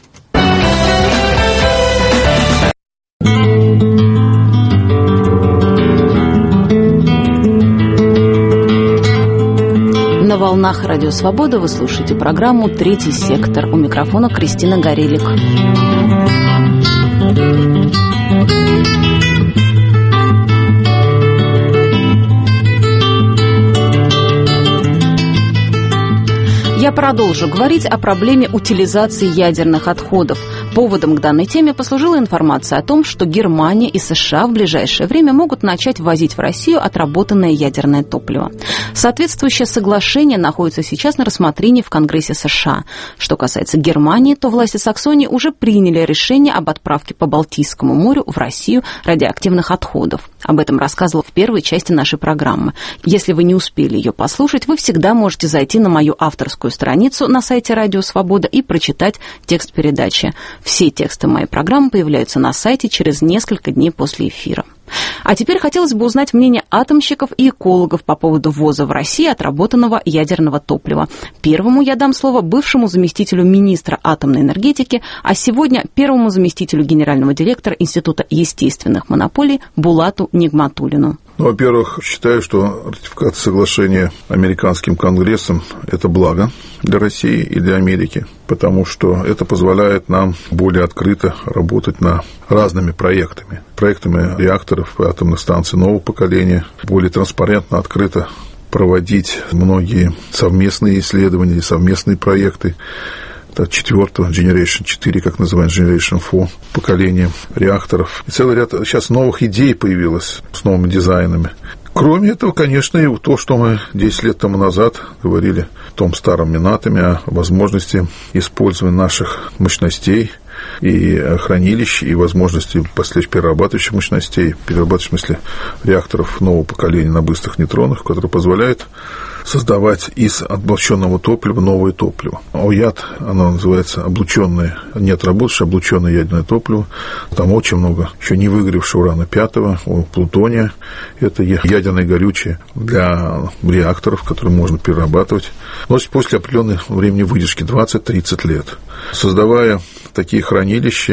На волнах Радио Свобода вы слушаете программу «Третий сектор». У микрофона Кристина Горелик. Я продолжу говорить о проблеме утилизации ядерных отходов. Поводом к данной теме послужила информация о том, что Германия и США в ближайшее время могут начать ввозить в Россию отработанное ядерное топливо. Соответствующее соглашение находится сейчас на рассмотрении в Конгрессе США. Что касается Германии, то власти Саксонии уже приняли решение об отправке по Балтийскому морю в Россию радиоактивных отходов. Об этом рассказывала в первой части нашей программы. Если вы не успели ее послушать, вы всегда можете зайти на мою авторскую страницу на сайте Радио Свобода и прочитать текст передачи. Все тексты моей программы появляются на сайте через несколько дней после эфира. А теперь хотелось бы узнать мнение атомщиков и экологов по поводу ввоза в Россию отработанного ядерного топлива. Первому я дам слово бывшему заместителю министра атомной энергетики, а сегодня первому заместителю генерального директора Института естественных монополий Булату Нигматуллину. Ну, во-первых, считаю, что ратификация соглашения американским Конгрессом – это благо для России и для Америки, потому что это позволяет нам более открыто работать над разными проектами. Проектами реакторов и атомных станций нового поколения, более транспарентно, открыто проводить многие совместные исследования, совместные проекты. Четвертого, Generation четыре, как называют, Generation четыре, поколение реакторов. И целый ряд сейчас новых идей появилось с новыми дизайнами. Кроме этого, конечно, и то, что мы десять лет тому назад говорили в том старом Минатоме о возможности использования наших мощностей и хранилищ, и возможности последующих перерабатывающих мощностей, перерабатывающих, в смысле, реакторов нового поколения на быстрых нейтронах, которые позволяют создавать из облученного топлива новое топливо. ОЯД, оно называется облученное, не отработавшее, облученное ядерное топливо. Там очень много еще не выгоревшего урана пятого, плутония. Это ядерное горючее для реакторов, которые можно перерабатывать. Но после определенного времени выдержки, двадцать-тридцать лет. Создавая такие хранилища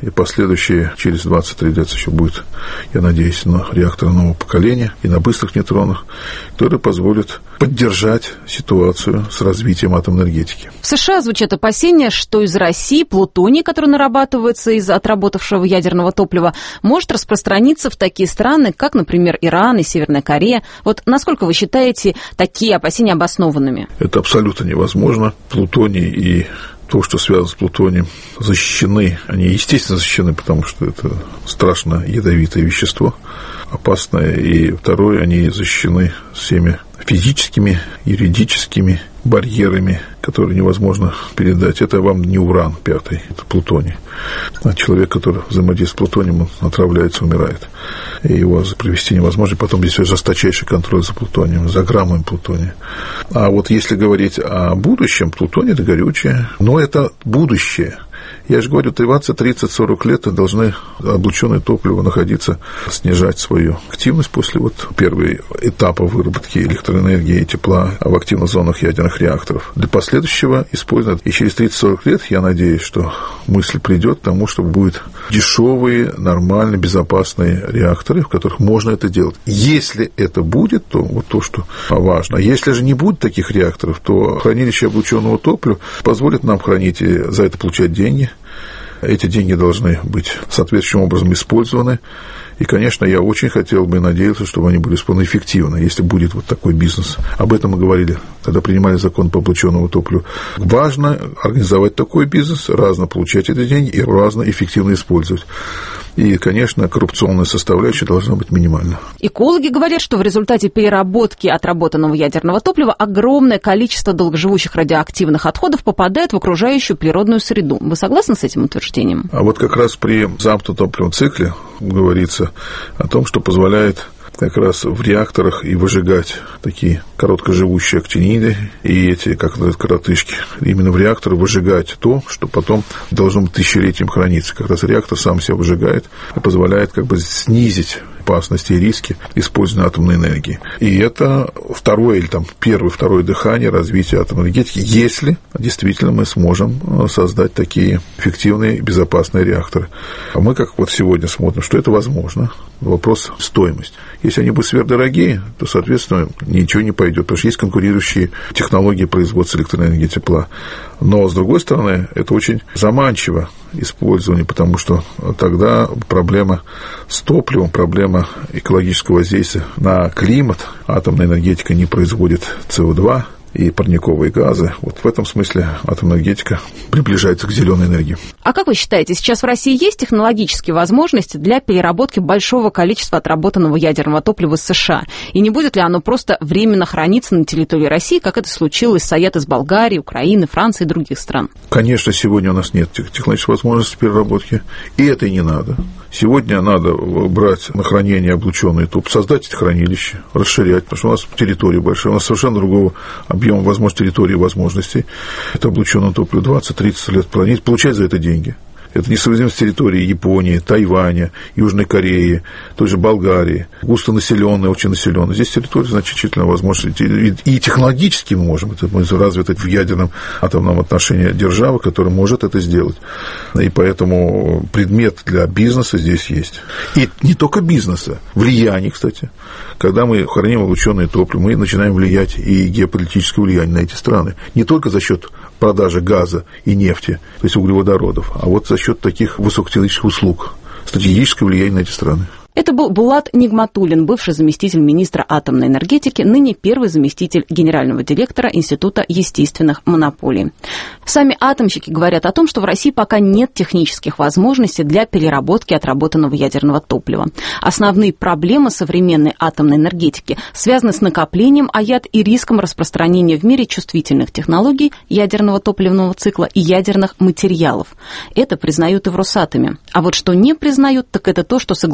и последующие через двадцать-тридцать лет еще будет, я надеюсь, на реакторы нового поколения и на быстрых нейтронах, которые позволят поддержать ситуацию с развитием атомной энергетики. В США звучат опасения, что из России плутоний, который нарабатывается из отработавшего ядерного топлива, может распространиться в такие страны, как, например, Иран и Северная Корея. Вот насколько вы считаете такие опасения обоснованными? Это абсолютно невозможно. Плутоний и то, что связано с плутонием, защищены. Они, естественно, защищены, потому что это страшно ядовитое вещество, опасное. И второе, они защищены всеми физическими, юридическими барьерами, которые невозможно передать. Это вам не уран пятый, это плутоний. А человек, который взаимодействует с плутонием, он отравляется, умирает. И его привести невозможно. Потом здесь жесточайший контроль за плутонием, за граммами плутония. А вот если говорить о будущем, плутоний – это горючее, но это будущее. Я же говорю, двадцать, тридцать, сорок лет должны облученное топливо находиться, снижать свою активность после вот первого этапа выработки электроэнергии и тепла в активных зонах ядерных реакторов. Для последующего использования. И через тридцать-сорок лет, я надеюсь, что мысль придет к тому, что будут дешевые, нормальные, безопасные реакторы, в которых можно это делать. Если это будет, то вот то, что важно. Если же не будет таких реакторов, то хранилище облученного топлива позволит нам хранить и за это получать деньги. Эти деньги должны быть соответствующим образом использованы. И, конечно, я очень хотел бы и надеялся, чтобы они были использованы эффективно, если будет вот такой бизнес. Об этом мы говорили, когда принимали закон по облученному топливу. Важно организовать такой бизнес, разно получать эти деньги и разно эффективно использовать. И, конечно, коррупционная составляющая должна быть минимальна. Экологи говорят, что в результате переработки отработанного ядерного топлива огромное количество долгоживущих радиоактивных отходов попадает в окружающую природную среду. Вы согласны с этим утверждением? А вот как раз при замкнутом топливном цикле говорится о том, что позволяет как раз в реакторах и выжигать такие короткоживущие актиниды и эти, как называют, коротышки. Именно в реакторы выжигать то, что потом должно быть тысячелетием храниться. Как раз реактор сам себя выжигает и позволяет как бы снизить опасности и риски использования атомной энергии. И это второе или там первое, второе дыхание развития атомной энергетики, если действительно мы сможем создать такие эффективные и безопасные реакторы. А мы как вот сегодня смотрим, что это возможно. Вопрос стоимости. Если они будут сверхдорогие, то, соответственно, ничего не пойдет, потому что есть конкурирующие технологии производства электроэнергии и тепла. Но, с другой стороны, это очень заманчиво использование, потому что тогда проблема с топливом, проблема экологического воздействия на климат, атомная энергетика не производит С О два и парниковые газы. Вот в этом смысле атомная энергетика приближается к зеленой энергии. А как вы считаете, сейчас в России есть технологические возможности для переработки большого количества отработанного ядерного топлива из США? И не будет ли оно просто временно храниться на территории России, как это случилось с АЭТ из Болгарии, Украины, Франции и других стран? Конечно, сегодня у нас нет технологической возможности переработки, и это и не надо. Сегодня надо брать на хранение облученный топлив, создать эти хранилища, расширять, потому что у нас территория большая, у нас совершенно другого объема возможностей, территории возможностей. Это облученное топливо двадцать-тридцать лет хранить, получать за это деньги. Это несовместимо с территорией Японии, Тайваня, Южной Кореи, той же Болгарии, густонаселенная, очень населенная. Здесь территория значительно возможность. И технологически мы можем, это развита в ядерном атомном отношении держава, которая может это сделать. И поэтому предмет для бизнеса здесь есть. И не только бизнеса, влияние, кстати. Когда мы храним облученное топливо, мы начинаем влиять и геополитическое влияние на эти страны. Не только за счет продажи газа и нефти, то есть углеводородов, а вот за счет таких высокотехнологических услуг, стратегическое влияние на эти страны. Это был Булат Нигматуллин, бывший заместитель министра атомной энергетики, ныне первый заместитель генерального директора Института естественных монополий. Сами атомщики говорят о том, что в России пока нет технических возможностей для переработки отработанного ядерного топлива. Основные проблемы современной атомной энергетики связаны с накоплением АЯД и риском распространения в мире чувствительных технологий ядерного топливного цикла и ядерных материалов. Это признают и в Росатоме. А вот что не признают, так это то, что соглашение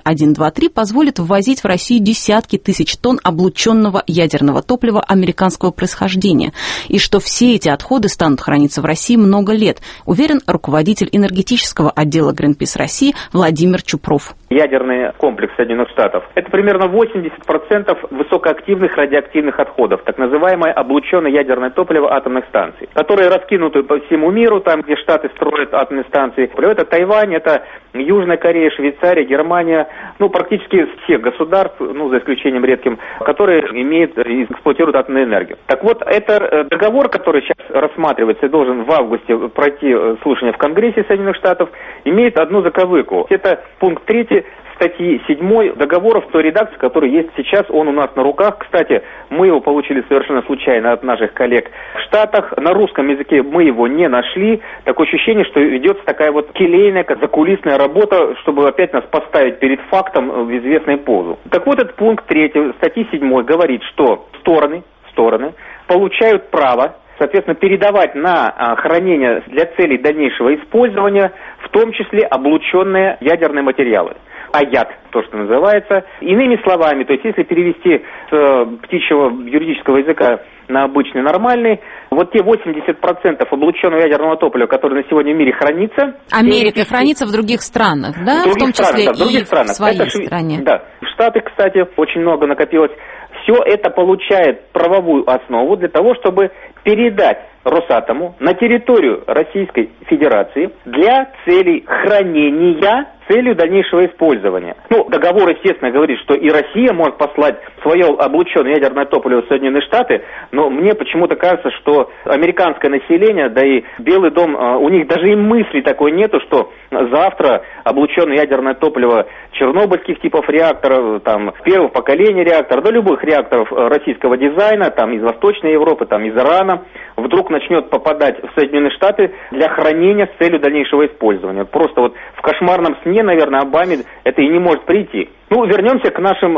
один, два, три позволит ввозить в Россию десятки тысяч тонн облученного ядерного топлива американского происхождения, и что все эти отходы станут храниться в России много лет, уверен руководитель энергетического отдела Greenpeace России Владимир Чупров. Ядерный комплекс Соединенных Штатов – это примерно восемьдесят процентов высокоактивных радиоактивных отходов, так называемое облученное ядерное топливо атомных станций, которые раскинуты по всему миру, там, где Штаты строят атомные станции. Это Тайвань, это Южная Корея, Швейцария, Германия, ну, практически всех государств, ну, за исключением редким, которые имеют и эксплуатируют атомную энергию. Так вот, это договор, который сейчас рассматривается и должен в августе пройти слушание в Конгрессе Соединенных Штатов, имеет одну заковыку. Это пункт третий статьи седьмой договора в той редакции, которая есть сейчас, он у нас на руках. Кстати, мы его получили совершенно случайно от наших коллег в Штатах. На русском языке мы его не нашли. Такое ощущение, что ведется такая вот келейная, закулисная работа, чтобы опять нас поставить перед фактом в известную позу. Так вот, этот пункт третий статьи седьмой говорит, что стороны, стороны получают право, соответственно, передавать на а, хранение для целей дальнейшего использования, в том числе облученные ядерные материалы. АЯТ, то, что называется. Иными словами, то есть если перевести с э, птичьего юридического языка на обычный нормальный, вот те восемьдесят процентов облученного ядерного топлива, которое на сегодня в мире хранится... Америка теоретически... хранится в других странах, да? В, в том числе странах, да, в других и странах. в своей Это, стране. Да. В Штатах, кстати, очень много накопилось. Все это получает правовую основу для того, чтобы передать Росатому на территорию Российской Федерации для целей хранения, целью дальнейшего использования. Ну, договор, естественно, говорит, что и Россия может послать свое облученное ядерное топливо в Соединенные Штаты, но мне почему-то кажется, что американское население, да и Белый дом, у них даже и мысли такой нету, что завтра облученное ядерное топливо чернобыльских типов реакторов, там, первого поколения реакторов, да любых реакторов российского дизайна, там, из Восточной Европы, там, из Ирана, вдруг начнет попадать в Соединенные Штаты для хранения с целью дальнейшего использования. Просто вот в кошмарном сне, наверное, Обаме это и не может прийти. Ну, вернемся к нашим,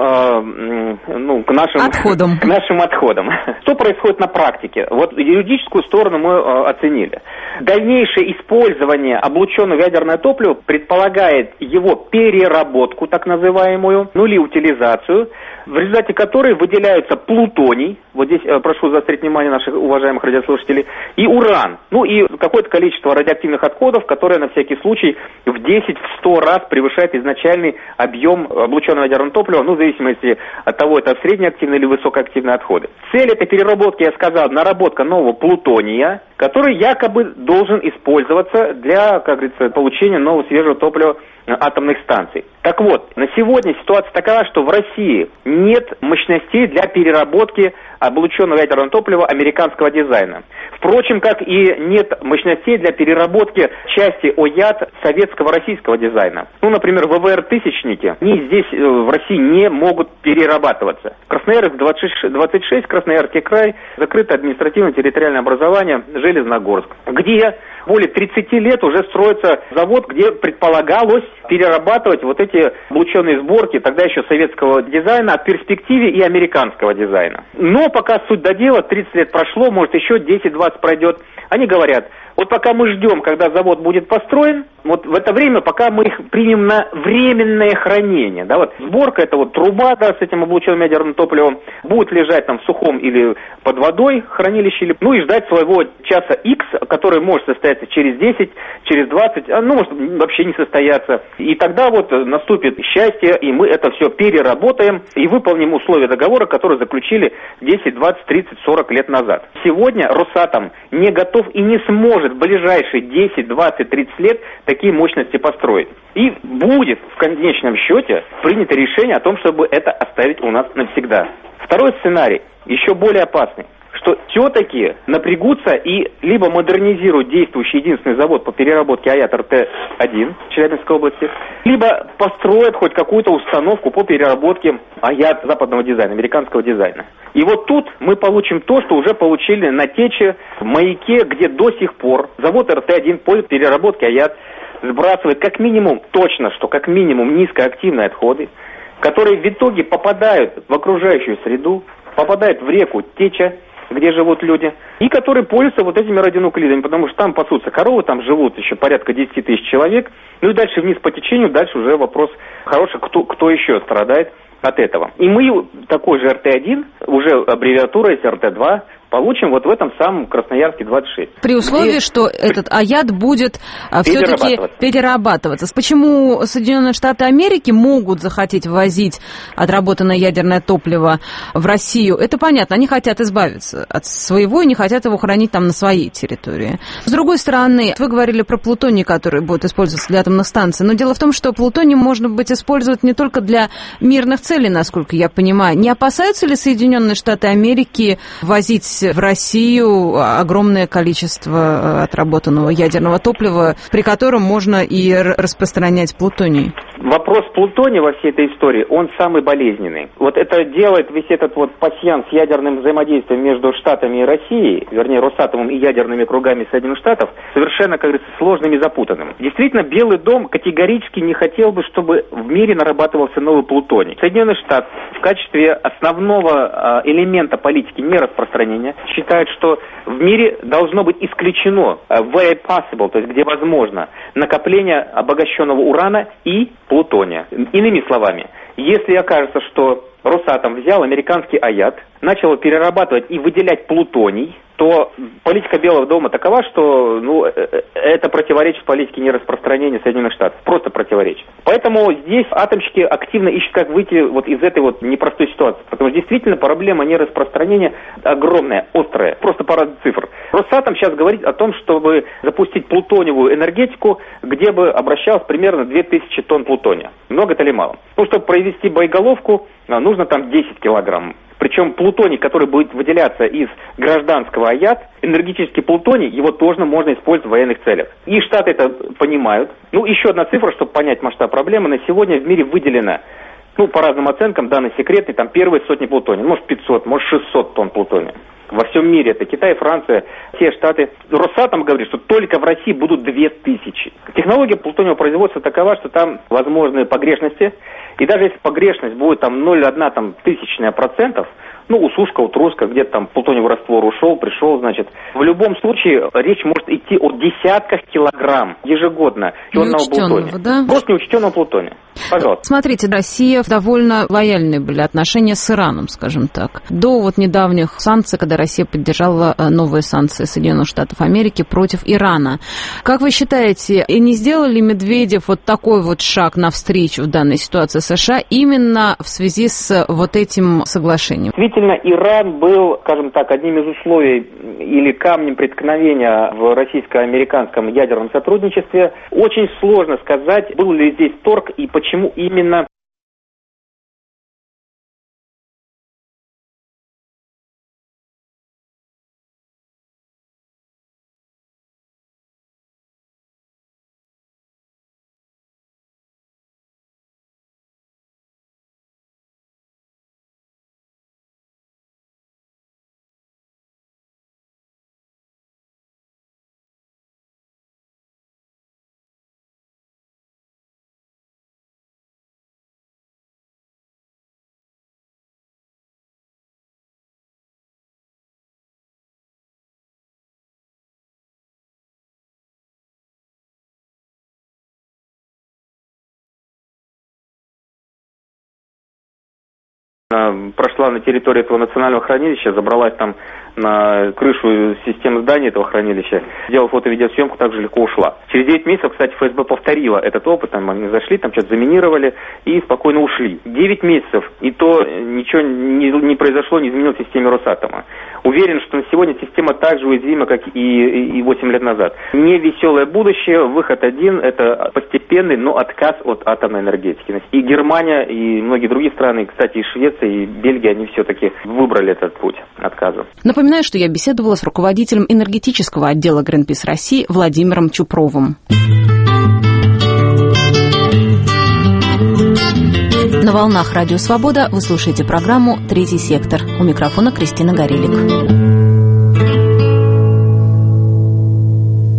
э, ну, к нашим отходам. К нашим отходам. Что происходит на практике? Вот юридическую сторону мы э, оценили. Дальнейшее использование облученного ядерного топлива предполагает его переработку, так называемую, ну или утилизацию, в результате которой выделяются плутоний, вот здесь э, прошу заострить внимание наших уважаемых радиослушателей, и уран, ну и какое-то количество радиоактивных отходов, которое на всякий случай в десять-сто раз превышает изначальный объем облученного ядерного топлива, ну в зависимости от того, это среднеактивные или высокоактивные отходы. Цель этой переработки, я сказал, наработка нового плутония, который якобы должен использоваться для, как говорится, получения нового свежего топлива атомных станций. Так вот, на сегодня ситуация такова, что в России нет мощностей для переработки облученного ядерного топлива американского дизайна. Впрочем, как и нет мощностей для переработки части ОЯТ советского российского дизайна. Ну, например, ВВР-тысячники, они здесь в России не могут перерабатываться. Красноярск двадцать шесть, Красноярский край, закрытое административно-территориальное образование, Железногорск, где более тридцати лет уже строится завод, где предполагалось перерабатывать вот эти облученные сборки, тогда еще советского дизайна, в перспективе и американского дизайна. Но пока суть до дела, тридцать лет прошло, может еще десять-двадцать пройдет, они говорят, вот пока мы ждем, когда завод будет построен, вот в это время, пока мы их примем на временное хранение, да, вот сборка, это вот труба, да, с этим облученным ядерным топливом, будет лежать там в сухом или под водой хранилище, или, ну и ждать своего часа X, который может состояться через десять, через двадцать, ну, может вообще не состояться. И тогда вот наступит счастье, и мы это все переработаем и выполним условия договора, которые заключили десять, двадцать, тридцать, сорок лет назад. Сегодня Росатом не готов и не сможет в ближайшие десять, двадцать, тридцать лет такие мощности построить. И будет в конечном счете принято решение о том, чтобы это оставить у нас навсегда. Второй сценарий, еще более опасный, что все-таки напрягутся и либо модернизируют действующий единственный завод по переработке АЯТ эр тэ один в Челябинской области, либо построят хоть какую-то установку по переработке АЯТ западного дизайна, американского дизайна. И вот тут мы получим то, что уже получили на Тече, в Маяке, где до сих пор завод эр тэ один по переработке АЯТ сбрасывает как минимум, точно, что как минимум низкоактивные отходы, которые в итоге попадают в окружающую среду, попадают в реку Теча, где живут люди, и которые пользуются вот этими радионуклидами, потому что там пасутся коровы, там живут еще порядка десять тысяч человек, ну и дальше вниз по течению, дальше уже вопрос хороший, кто, кто еще страдает от этого. И мы такой же эр тэ один, уже аббревиатура эр тэ два, получим вот в этом самом Красноярске двадцать шесть. При условии, и... что этот АЯД будет все-таки перерабатываться. Почему Соединенные Штаты Америки могут захотеть ввозить отработанное ядерное топливо в Россию? Это понятно, они хотят избавиться от своего и не хотят его хранить там на своей территории. С другой стороны, вы говорили про плутоний, который будет использоваться для атомных станций, но дело в том, что плутоний можно быть использовать не только для мирных целей, насколько я понимаю. Не опасаются ли Соединенные Штаты Америки возить в Россию огромное количество отработанного ядерного топлива, при котором можно и распространять плутоний? Вопрос плутония во всей этой истории, он самый болезненный. Вот это делает весь этот вот пасьянс с ядерным взаимодействием между Штатами и Россией, вернее, Росатомом и ядерными кругами Соединенных Штатов, совершенно, как говорится, сложным и запутанным. Действительно, Белый дом категорически не хотел бы, чтобы в мире нарабатывался новый плутоний. Соединенные Штаты в качестве основного элемента политики нераспространения считают, что в мире должно быть исключено where possible, то есть где возможно, накопление обогащенного урана и плутония. Иными словами, если окажется, что Росатом взял американский АЯД, начал его перерабатывать и выделять плутоний, то политика Белого дома такова, что ну, это противоречит политике нераспространения Соединенных Штатов. Просто противоречит. Поэтому здесь атомщики активно ищут, как выйти вот из этой вот непростой ситуации. Потому что действительно проблема нераспространения огромная, острая. Просто пара цифр. Росатом сейчас говорит о том, чтобы запустить плутониевую энергетику, где бы обращалось примерно две тысячи тонн плутония. Много это или мало? Ну, чтобы произвести боеголовку, нужно там десять килограмм. Причем плутоний, который будет выделяться из гражданского АЯД, энергетический плутоний, его тоже можно использовать в военных целях. И Штаты это понимают. Ну, еще одна цифра, чтобы понять масштаб проблемы. На сегодня в мире выделено, ну, по разным оценкам, данные секретные, там первые сотни плутония. Может, пятьсот, может, шестьсот тонн плутония. Во всем мире это Китай, Франция, все Штаты. Росатом говорит, что только в России будут две тысячи. Технология плутониевого производства такова, что там возможны погрешности. И даже если погрешность будет там ноль целых одна там, тысячная процентов, ну, усушка, утруска, где-то там плутониевый раствор ушел, пришел, значит. В любом случае речь может идти о десятках килограмм ежегодно учтенного плутония. Да? Просто неучтенного плутония. Пожалуйста. Смотрите, Россия довольно лояльные были отношения с Ираном, скажем так. До вот недавних санкций, когда Россия поддержала новые санкции Соединенных Штатов Америки против Ирана. Как вы считаете, и не сделал ли Медведев вот такой вот шаг навстречу в данной ситуации США именно в связи с вот этим соглашением? Действительно, Иран был, скажем так, одним из условий или камнем преткновения в российско-американском ядерном сотрудничестве. Очень сложно сказать, был ли здесь торг и почему именно прошла на территории этого национального хранилища, забралась там на крышу системы здания этого хранилища, сделала фото-видеосъемку, также легко ушла. Через девять месяцев, кстати, эф эс бэ повторила этот опыт, там они зашли, там что-то заминировали и спокойно ушли. девять месяцев, и то ничего не, не произошло, не изменилось в системе Росатома. Уверен, что на сегодня система так же уязвима, как и, и восемь лет назад. Не веселое будущее, выход один, это постепенный, но отказ от атомной энергетики. И Германия, и многие другие страны, кстати, и Швеция, и Бельгия, они все-таки выбрали этот путь отказа. Напоминаю, что я беседовала с руководителем энергетического отдела Greenpeace России Владимиром Чупровым. На волнах Радио Свобода вы слушаете программу «Третий сектор». У микрофона Кристина Горелик.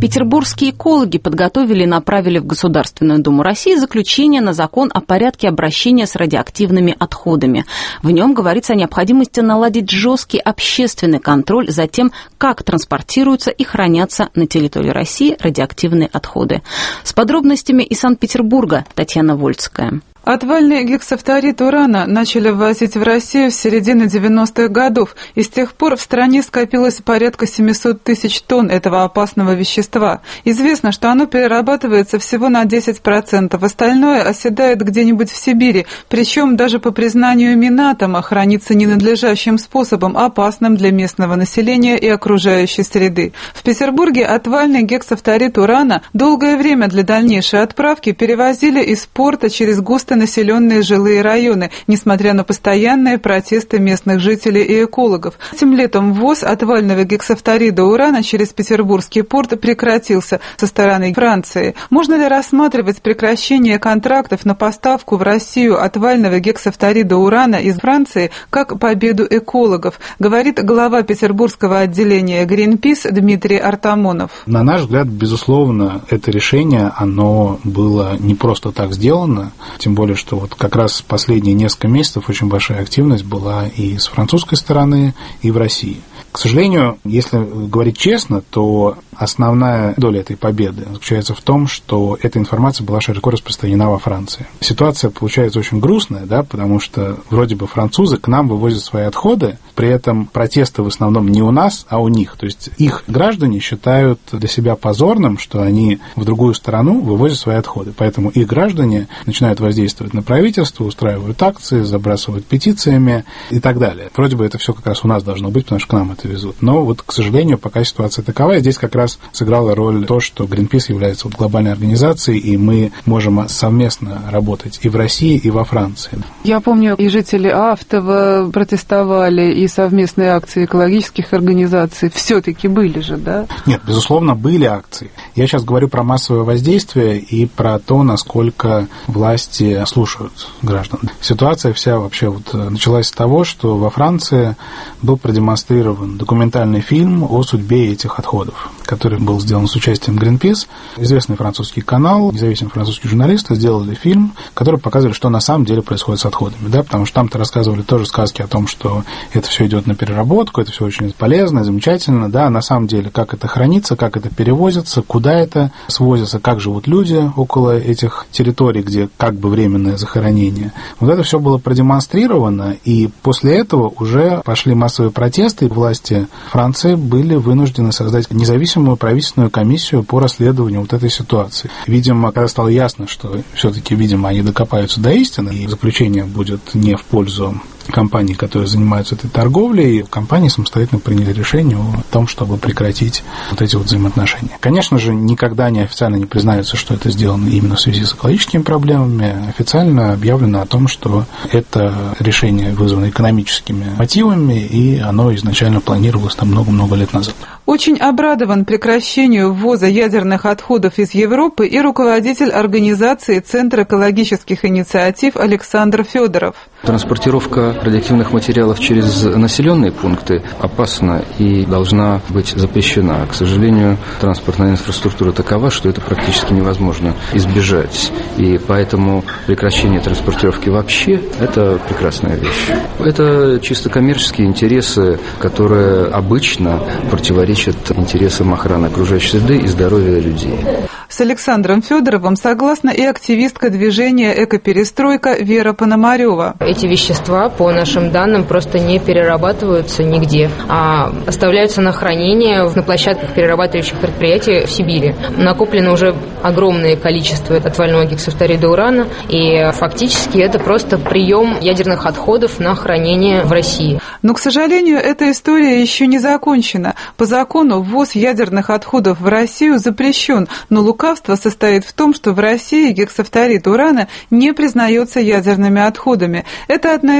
Петербургские экологи подготовили и направили в Государственную Думу России заключение на закон о порядке обращения с радиоактивными отходами. В нем говорится о необходимости наладить жесткий общественный контроль за тем, как транспортируются и хранятся на территории России радиоактивные отходы. С подробностями из Санкт-Петербурга Татьяна Вольцкая. Отвальный гексафторид урана начали ввозить в Россию с середины девяностых годов, и с тех пор в стране скопилось порядка семьсот тысяч тонн этого опасного вещества. Известно, что оно перерабатывается всего на десять процентов, остальное оседает где-нибудь в Сибири, причем даже по признанию Минатома хранится ненадлежащим способом, опасным для местного населения и окружающей среды. В Петербурге отвальный гексафторид урана долгое время для дальнейшей отправки перевозили из порта через густо населенные жилые районы, несмотря на постоянные протесты местных жителей и экологов. Этим летом ввоз отвального гексафторида урана через Петербургский порт прекратился со стороны Франции. Можно ли рассматривать прекращение контрактов на поставку в Россию отвального гексафторида урана из Франции как победу экологов, говорит глава петербургского отделения Greenpeace Дмитрий Артамонов. На наш взгляд, безусловно, это решение, оно было не просто так сделано, тем более, что вот как раз последние несколько месяцев очень большая активность была и с французской стороны, и в России. К сожалению, если говорить честно, то основная доля этой победы заключается в том, что эта информация была широко распространена во Франции. Ситуация получается очень грустная, да, потому что вроде бы французы к нам вывозят свои отходы, при этом протесты в основном не у нас, а у них. То есть их граждане считают для себя позорным, что они в другую страну вывозят свои отходы. Поэтому их граждане начинают воздействовать на правительство, устраивают акции, забрасывают петициями и так далее. Вроде бы это все как раз у нас должно быть, потому что к нам это везут. Но вот, к сожалению, пока ситуация такова, и здесь как раз сыграла роль то, что Greenpeace является вот глобальной организацией, и мы можем совместно работать и в России, и во Франции. Я помню, и жители Автова протестовали, и совместные акции экологических организаций все-таки были же, да? Нет, безусловно, были акции. Я сейчас говорю про массовое воздействие и про то, насколько власти слушают граждан. Ситуация вся вообще вот началась с того, что во Франции был продемонстрирован документальный фильм о судьбе этих отходов, который был сделан с участием Greenpeace. Известный французский канал, независимые французские журналисты сделали фильм, который показывали, что на самом деле происходит с отходами, да, потому что там-то рассказывали тоже сказки о том, что это все идет на переработку, это все очень полезно, замечательно, да, а на самом деле, как это хранится, как это перевозится, куда это свозится, как живут люди около этих территорий, где как бы временное захоронение. Вот это все было продемонстрировано, и после этого уже пошли массовые протесты, и власти Франции были вынуждены создать независимую правительственную комиссию по расследованию вот этой ситуации. Видимо, когда стало ясно, что все-таки, видимо, они докопаются до истины, и заключение будет не в пользу компаний, которые занимаются этой торговлей, компании самостоятельно приняли решение о том, чтобы прекратить вот эти вот взаимоотношения. Конечно же, никогда не официально не признается, что это сделано именно в связи с экологическими проблемами. Официально объявлено о том, что это решение вызвано экономическими мотивами, и оно изначально планировалось там много-много лет назад. Очень обрадован прекращению ввоза ядерных отходов из Европы и руководитель организации Центра экологических инициатив Александр Федоров. Транспортировка радиоактивных материалов через населенные пункты опасна и должна быть запрещена. К сожалению, транспортная инфраструктура такова, что это практически невозможно избежать. И поэтому прекращение транспортировки вообще – это прекрасная вещь. Это чисто коммерческие интересы, которые обычно противоречат интересам охраны окружающей среды и здоровья людей. С Александром Федоровым согласна и активистка движения «Экоперестройка» Вера Пономарева. Эти вещества, по нашим данным, просто не перерабатываются нигде, а оставляются на хранение на площадках перерабатывающих предприятий в Сибири. Накоплено уже огромное количество отвального гексафторида урана, и фактически это просто прием ядерных отходов на хранение в России. Но, к сожалению, эта история еще не закончена. По закону ввоз ядерных отходов в Россию запрещен, но лукавство состоит в том, что в России гексафторид урана не признается ядерными отходами. Это одна из причин,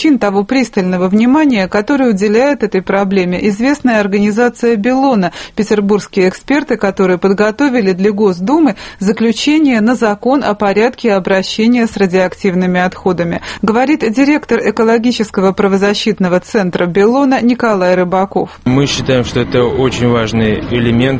причин того пристального внимания, которое уделяет этой проблеме известная организация Беллона, петербургские эксперты, которые подготовили для Госдумы заключение на закон о порядке обращения с радиоактивными отходами, говорит директор экологического правозащитного центра Беллона Николай Рыбаков. Мы считаем, что это очень важный элемент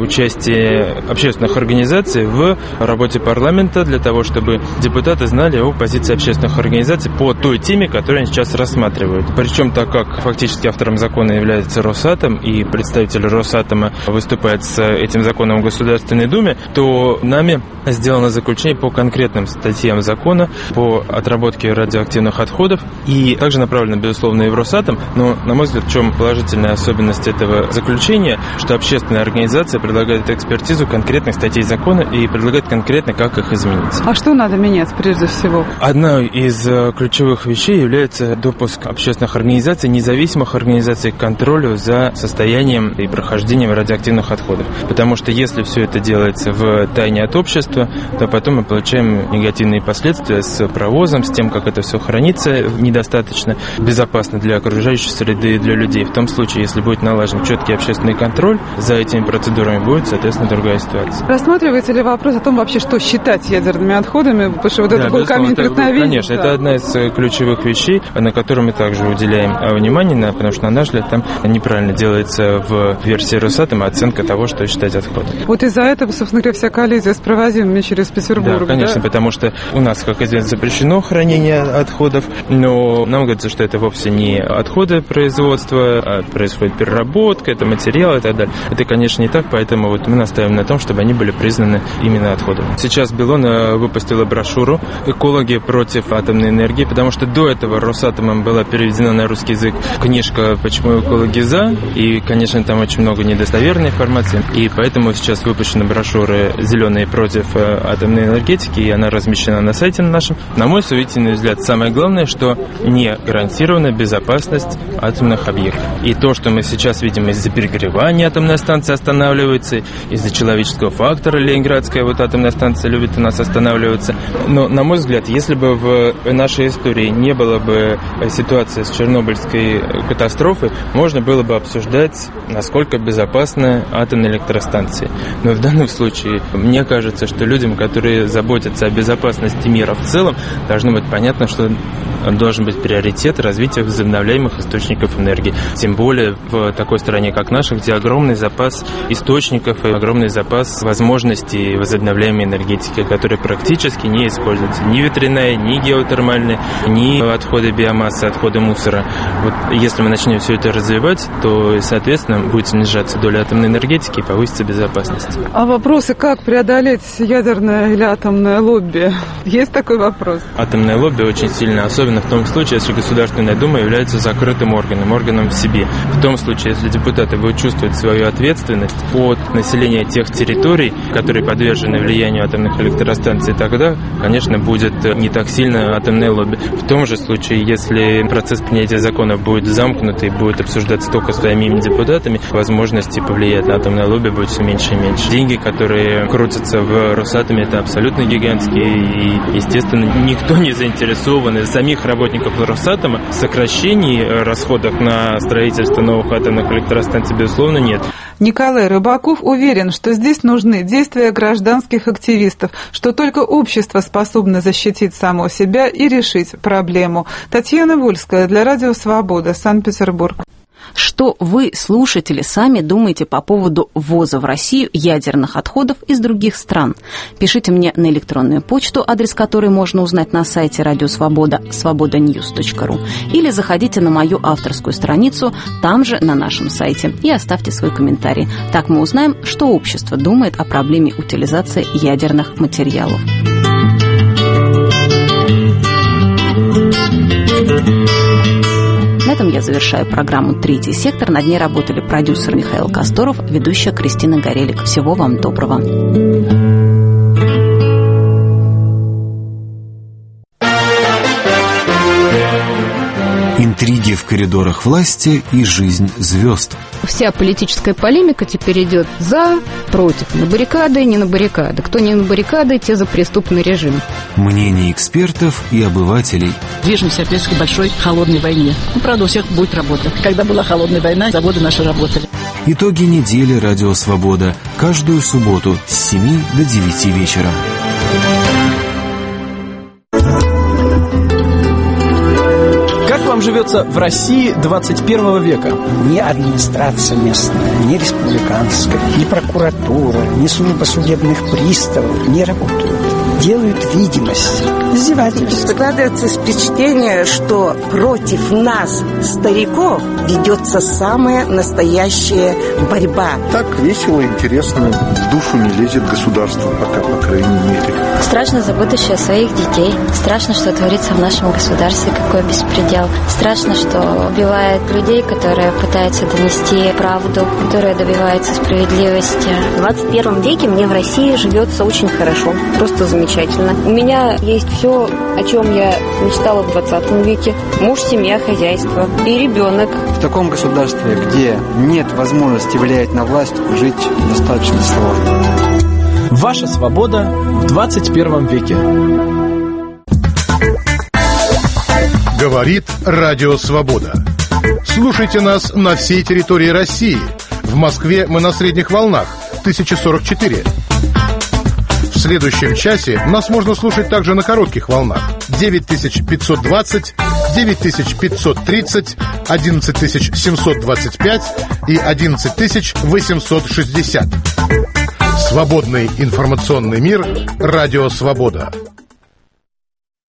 участия общественных организаций в работе парламента для того, чтобы депутаты знали о позиции общественных организаций по той теме, которую они сейчас рассматривают. Причем, так как фактически автором закона является Росатом, и представитель Росатома выступает с этим законом в Государственной Думе, то нами сделано заключение по конкретным статьям закона по отработке радиоактивных отходов, и также направлено, безусловно, и в Росатом. Но, на мой взгляд, в чем положительная особенность этого заключения, что общественная организация предлагает экспертизу конкретных статей закона и предлагает конкретно, как их изменить. А что надо менять прежде всего? Одна из ключевых вещей является допуск общественных организаций, независимых организаций к контролю за состоянием и прохождением радиоактивных отходов. Потому что если все это делается в тайне от общества, то потом мы получаем негативные последствия с провозом, с тем, как это все хранится недостаточно безопасно для окружающей среды и для людей. В том случае, если будет налажен четкий общественный контроль, за этими процедурами будет, соответственно, другая ситуация. Рассматриваете ли вопрос о том вообще, что считать ядерными отходами? Потому что вот да, это был камень преткновения. Конечно, да. Это одна из ключевых вещей, на которую мы также уделяем внимание, потому что, на наш взгляд, там неправильно делается в версии Росатома оценка того, что считать отходом. Вот из-за этого, собственно говоря, вся коллизия с провозимыми через Петербург. Да, конечно, да? Потому что у нас, как известно, запрещено хранение отходов, но нам кажется, что это вовсе не отходы производства, а происходит переработка, это материалы и так далее. Это, конечно, не так, поэтому вот мы настаиваем на том, чтобы они были признаны именно отходами. Сейчас Беллона выпустила брошюру «Экологи против атомной энергии», потому что до этого Росатомом была переведена на русский язык книжка «Почему экологи за», и, конечно, там очень много недостоверной информации, и поэтому сейчас выпущена брошюра «Зеленые против атомной энергетики», и она размещена на сайте нашем. На мой субъективный взгляд, самое главное, что не гарантирована безопасность атомных объектов. И то, что мы сейчас видим из-за перегревания атомная станция останавливается, из-за человеческого фактора Ленинградская вот атомная станция любит у нас останавливаться. Но, на мой взгляд, если бы в нашей истории не было бы ситуации с Чернобыльской катастрофой, можно было бы обсуждать, насколько безопасны атомные электростанции. Но в данном случае, мне кажется, что людям, которые заботятся о безопасности мира в целом, должно быть понятно, что должен быть приоритет развития возобновляемых источников энергии. Тем более в такой стране, как наша, где огромный запас источников и огромный запас возможностей возобновляемой энергетики, которые практически не используются. Ни ветряная, ни геотермальная, ни отходы биомассы, отходы мусора. Вот если мы начнем все это развивать, то, соответственно, будет снижаться доля атомной энергетики и повысится безопасность. А вопросы, как преодолеть ядерное или атомное лобби? Есть такой вопрос? Атомное лобби очень сильно, особенно в том случае, если Государственная Дума является закрытым органом, органом в себе. В том случае, если депутаты будут чувствовать свою ответственность от населения тех территорий, которые подвержены влиянию атомных электростанций, тогда, конечно, будет не так сильно атомное лобби. В том же случае, если процесс принятия закона будет замкнут и будет обсуждаться только своими депутатами, возможности повлиять на атомное лобби будет все меньше и меньше. Деньги, которые крутятся в Росатоме, это абсолютно гигантские, и, естественно, никто не заинтересован из самих работников Росатома в сокращении расходов на строительство новых атомных электростанций, безусловно, нет. Николай Рыбаков уверен, что здесь нужны действия гражданских активистов, что только общество способно защитить само себя и решить проблему. Татьяна Вольская для Радио Свобода, Санкт-Петербург. Что вы, слушатели, сами думаете по поводу ввоза в Россию ядерных отходов из других стран? Пишите мне на электронную почту, адрес которой можно узнать на сайте Радио Свобода, свобода ньюс точка ру, или заходите на мою авторскую страницу, там же на нашем сайте, и оставьте свой комментарий. Так мы узнаем, что общество думает о проблеме утилизации ядерных материалов. На этом я завершаю программу «Третий сектор». Над ней работали продюсер Михаил Косторов, ведущая Кристина Горелик. Всего вам доброго. Интриги в коридорах власти и жизнь звезд. Вся политическая полемика теперь идет за, против, на баррикады, не на баррикады. Кто не на баррикады, те за преступный режим. мнения экспертов и обывателей. Движемся опять к большой холодной войне. Ну, правда, у всех будет работа. Когда была холодная война, заводы наши работали. Итоги недели «Радио Свобода» каждую субботу с семи до девяти вечера. Как вам живется в России двадцать первого века? Ни администрация местная, ни республиканская, ни прокуратура, ни служба судебных приставов не работают. Делают видимость. Издевательство. Складывается впечатление, что против нас, стариков, ведется самая настоящая борьба. Так весело, интересно, в душу не лезет государство, пока, по крайней мере. Страшно за будущее своих детей. Страшно, что творится в нашем государстве, какой беспредел. Страшно, что убивают людей, которые пытаются донести правду, которые добиваются справедливости. В двадцать первом веке мне в России живется очень хорошо, просто замечательно. У меня есть все, о чем я мечтала в двадцатом веке. Муж, семья, хозяйство и ребенок. В таком государстве, где нет возможности влиять на власть, жить достаточно сложно. Ваша свобода в двадцать первом веке. Говорит Радио Свобода. Слушайте нас на всей территории России. В Москве мы на средних волнах тысяча сорок четыре. В следующем часе нас можно слушать также на коротких волнах девять тысяч пятьсот двадцать, девять тысяч пятьсот тридцать, одиннадцать тысяч семьсот двадцать пять и одиннадцать тысяч восемьсот шестьдесят. Свободный информационный мир. Радио Свобода.